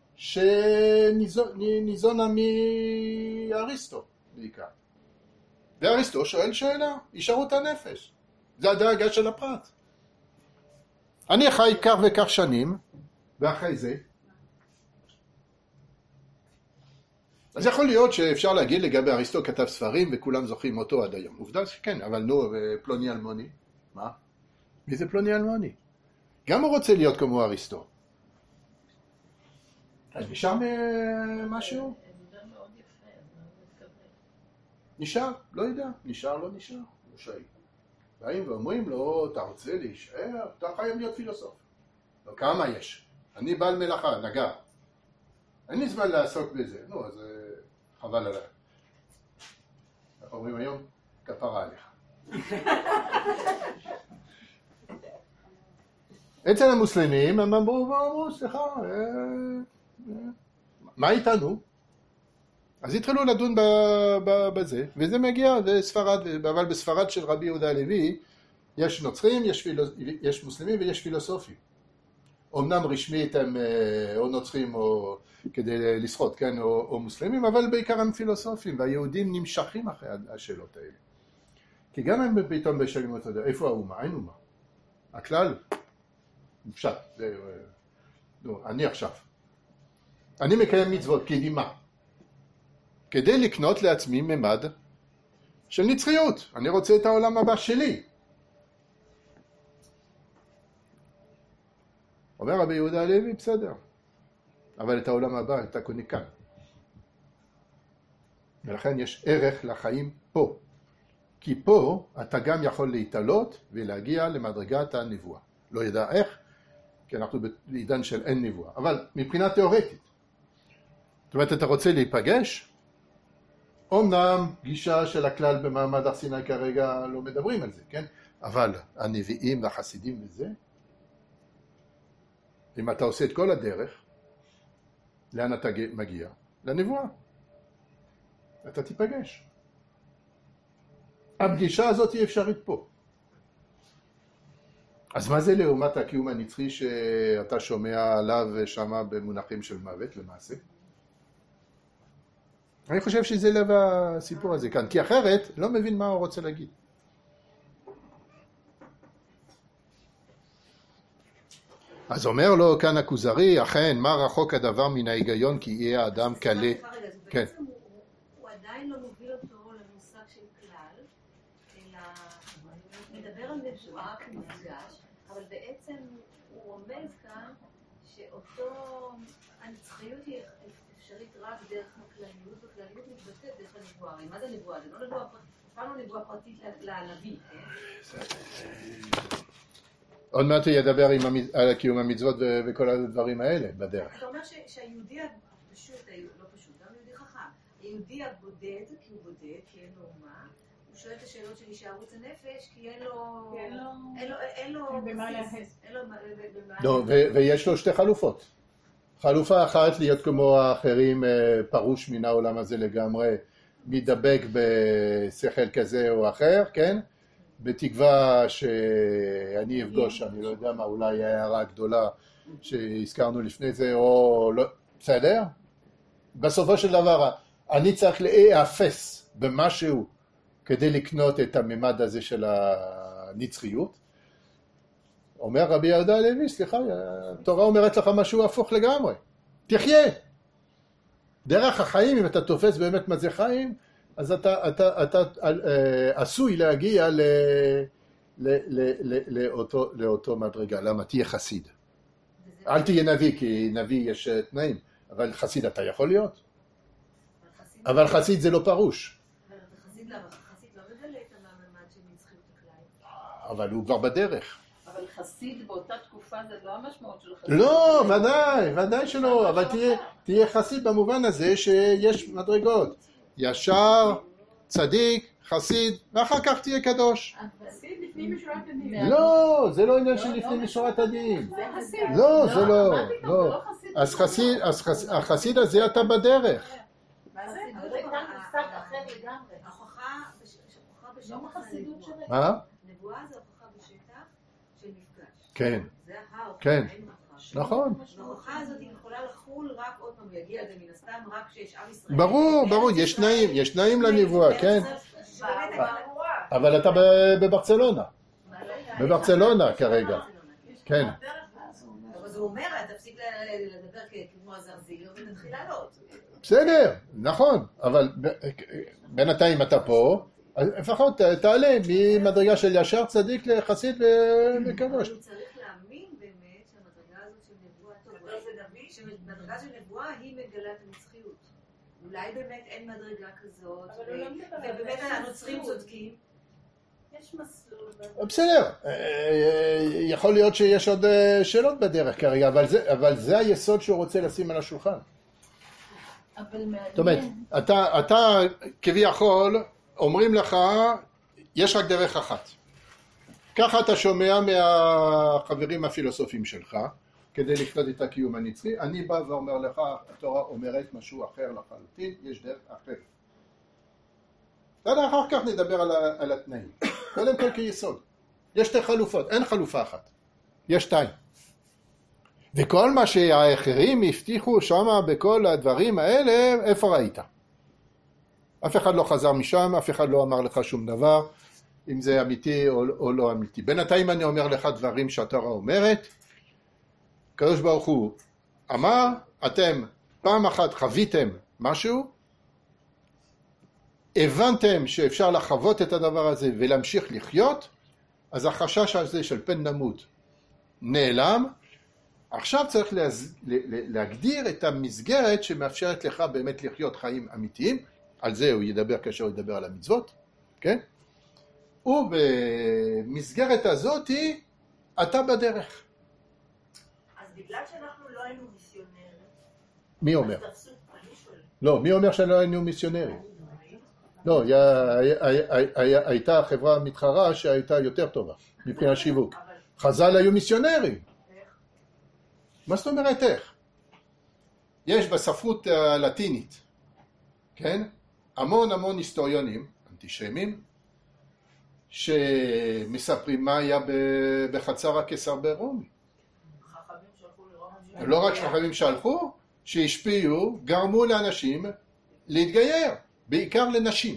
שניזונה מאריסטו בעיקר. ואריסטו שואל שאלה, ישרות הנפש. זה הדאגה של הפרט. אני חי כך וכך שנים, ואחרי זה, אז יכול להיות שאפשר להגיד לגבי אריסטו כתב ספרים וכולם זוכרים אותו עד היום. עובדה שכן, אבל נו, פלוני אלמוני. מה? מי זה פלוני אלמוני? גם הוא רוצה להיות כמו אריסטו. אז נשאר משהו? נשאר? לא יודע. נשאר, לא נשאר. הוא שאי. באים ואומרים לו, אתה רוצה להישאר? אתה חייב להיות פילוסוף. לא, כמה יש? אני בעל מלאכה, נגר. אין לי זמן לעסוק בזה. נו, אז חבל עליי. אנחנו אומרים היום, כפרה עליך. אצל המוסלמים הם אמרו, סליחה, מה איתנו? אז התחילו לדון בזה, וזה מגיע לספרד, אבל בספרד של רבי יהודה הלוי יש נוצרים, יש מוסלמים ויש פילוסופים. אמנם רשמית הם או נוצרים או כדי לשחות, כן, או מוסלמים, אבל בעיקר הם פילוסופים, והיהודים נמשכים אחרי השאלות האלה. כי גם הם פתאום בשאלים אותו, איפה האומה? אין אומה. הכלל, פשט, אני עכשיו. אני מקיים מצוות, כי מה? כדי לקנות לעצמי ממד של נצחיות. אני רוצה את העולם הבא שלי. אומר רבי יהודה הלוי, בסדר. אבל את העולם הבא אתה קונה כאן. ולכן יש ערך לחיים פה. כי פה אתה גם יכול להתעלות ולהגיע למדרגת הנבואה. לא ידע איך, כי אנחנו בעידן של אין נבואה. אבל מבחינה תיאורטית. זאת אומרת, אתה רוצה להיפגש? אומנם גישה של הכלל במעמד הר סיני כרגע לא מדברים על זה, כן? אבל הנביאים והחסידים וזה, אם אתה עושה את כל הדרך, לאן אתה מגיע? לנבואה. אתה תיפגש. הפגישה הזאת היא אפשרית פה. אז מה זה לעומת הקיום הנצחי שאתה שומע עליו שמה במונחים של מוות למעשה? אני חושב שזה לב הסיפור הזה כאן, כי אחרת לא מבין מה הוא רוצה להגיד. אז אומר לו כאן הכוזרי, אכן, מה רחוק הדבר מן ההיגיון כי יהיה האדם קלה. כן. הוא עדיין לא מוביל אותו למושג של כלל, אלא מדבר על נבואה כמפגש, אבל בעצם הוא רומז כאן שאותו הנצחיות היא אפשרית רק דרך הכלליות, וכלליות מתבטאת דרך הנבואה. הרי מה זה נבואה? זה לא נבואה פרטית, פעם לא נבואה פרטית לנביא, כן? עוד מעט הוא ידבר על קיום המצוות וכל הדברים האלה בדרך. אתה אומר שהיהודי הפשוט, לא פשוט, גם יהודי חכם, היהודי הבודד, כי הוא בודד, כי אין לו אומה, הוא שואל את השאלות של הישארות הנפש, כי אין לו במה להיחס. לא, ויש לו שתי חלופות. חלופה אחת להיות כמו האחרים, פרוש מן העולם הזה לגמרי, מדבק בשכל כזה או אחר, כן? בתקווה שאני אפגוש, אני לא יודע מה, אולי הערה גדולה שהזכרנו לפני זה, או לא, בסדר? בסופו של דבר, אני צריך להיאפס במשהו כדי לקנות את הממד הזה של הנצחיות. אומר רבי יהודה הלוי, סליחה, התורה אומרת לך משהו הפוך לגמרי. תחיה. דרך החיים, אם אתה תופס באמת מה זה חיים, אז אתה עשוי להגיע לאותו מדרגה. למה? תהיה חסיד. אל תהיה נביא, כי נביא יש תנאים, אבל חסיד אתה יכול להיות. אבל חסיד זה לא פרוש. חסיד לא מגלה את המעמד של נצחיות הכלל. אבל הוא כבר בדרך. אבל חסיד באותה תקופה זה לא המשמעות של חסיד. לא, ודאי שלא, אבל תהיה חסיד במובן הזה שיש מדרגות. ישר, צדיק, חסיד, ואחר כך תהיה קדוש. חסיד לפני משורת הדין. לא, זה לא עניין של לפני משורת הדין. זה חסיד. לא, זה לא. אז החסיד הזה אתה בדרך. מה זה? זה כאן מושג אחר לגמרי. ההוכחה בשטח החסידות שלהם. מה? נבואה זה הוכחה בשטח של מפגש. כן. זה ההר. כן. נכון. ההוכחה הזאת יכולה לחול רק עוד פעם, יגיע זה מן הסתם רק כשיש עם ישראל. ברור, יש תנאים לנבואה, כן. אבל אתה בברצלונה. בברצלונה כרגע. כן. אז הוא אומר, תפסיק לדבר כמו הזרזיר ותתחיל לעלות. בסדר, נכון, אבל בינתיים אתה פה, אז לפחות תעלה ממדרגה של ישר צדיק לחסיד וקדוש. הוא צריך להאמין באמת שהמדרגה הזאת של נבואה שמדרגה של נבואה היא מגלת הנצחיות. אולי באמת אין מדרגה כזאת, ובאמת הנוצרים צודקים. יש מסלול. בסדר, יכול להיות שיש עוד שאלות בדרך כרגע, אבל זה היסוד שהוא רוצה לשים על השולחן. זאת אומרת, אתה כביכול אומרים לך, יש רק דרך אחת. ככה אתה שומע מהחברים הפילוסופיים שלך, כדי לקנות את הקיום הנצחי. אני בא ואומר לך, התורה אומרת משהו אחר לחלוטין, יש דרך אחרת. אחר כך נדבר על התנאים. קודם כל כיסוד. יש שתי חלופות, אין חלופה אחת. יש שתיים. וכל מה שהאחרים הבטיחו שם בכל הדברים האלה, איפה ראית? אף אחד לא חזר משם, אף אחד לא אמר לך שום דבר, אם זה אמיתי או לא אמיתי. בינתיים אני אומר לך דברים שהתורה אומרת, הקדוש ברוך הוא אמר, אתם פעם אחת חוויתם משהו, הבנתם שאפשר לחוות את הדבר הזה ולהמשיך לחיות, אז החשש הזה של פן נמות נעלם, עכשיו צריך להגדיר את המסגרת שמאפשרת לך באמת לחיות חיים אמיתיים, על זה הוא ידבר כאשר הוא ידבר על המצוות, כן? ובמסגרת הזאת אתה בדרך. אז בגלל שאנחנו לא היינו מיסיונרים, מי אומר? אז תפסו, אני שואל. לא, מי אומר שלא היינו מיסיונרים? לא, הייתה חברה מתחרה שהייתה יותר טובה, מבחינת שיווק. חז"ל היו מיסיונרים. מה זאת אומרת איך? יש בספרות הלטינית, כן? המון היסטוריונים, אנטישמים, שמספרים מה היה בחצר הקיסר ברומי. חכמים שהלכו לרומא. לא רק חכמים שהלכו, שהשפיעו, גרמו לאנשים להתגייר, בעיקר לנשים.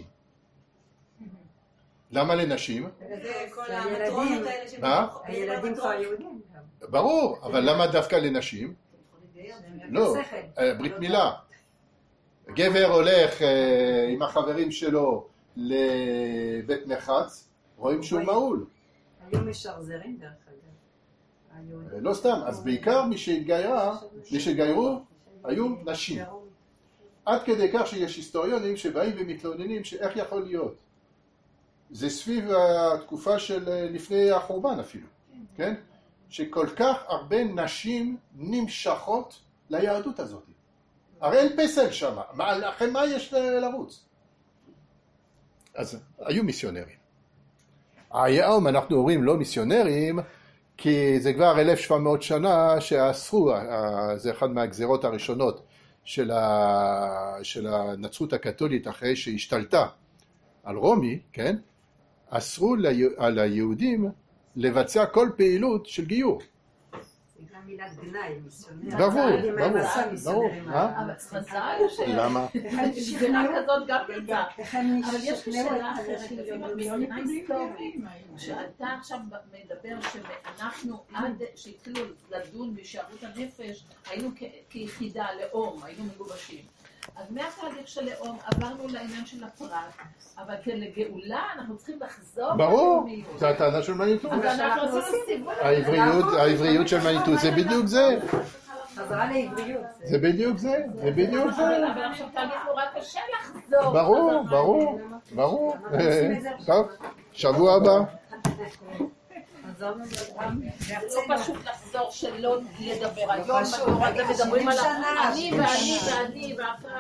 למה לנשים? זה כל המטרונות האלה שמתוך... הילדים כבר יהודים. ברור, אבל למה דווקא לנשים? לא, ברית מילה. גבר הולך עם החברים שלו לבית מחץ, רואים שהוא מעול. היום משרזרים דרך אגב. לא סתם, אז בעיקר מי שהתגיירו היו נשים. עד כדי כך שיש היסטוריונים שבאים ומתלוננים שאיך יכול להיות. זה סביב התקופה של לפני החורבן אפילו, כן? שכל כך הרבה נשים נמשכות ליהדות הזאת. הרי אין פסל שם, לכן מה יש לרוץ? אז היו מיסיונרים. היום אנחנו אומרים לא מיסיונרים, כי זה כבר 1700 שנה שאסרו, זה אחד מהגזרות הראשונות של הנצרות הקתולית אחרי שהשתלטה על רומי, כן? אסרו על היהודים לבצע כל פעילות של גיור. זה גם מילת גנאי, מיסיונר. ברור. אבל חז"ל למה? שכנה כזאת גם יצא. אבל יש לי שאלה אחרת, מבחינה היסטורית, שאתה עכשיו מדבר שאנחנו עד שהתחילו לדון בשאבות הנפש, היינו כיחידה, לאום, היינו מגובשים. אז מהתהליך של לאום עברנו לעניין של הפרט, אבל כלגאולה אנחנו צריכים לחזור ברור, זה הטענה של מניטו. העבריות של מניטו זה בדיוק זה. חזרה לעבריות. זה בדיוק זה, זה בדיוק זה. אבל עכשיו תהליך נורא קשה לחזור. ברור. טוב, שבוע הבא. זה לא פשוט לחזור שלא לדבר. היום בדור הזה מדברים על אני ואני ואני ואתה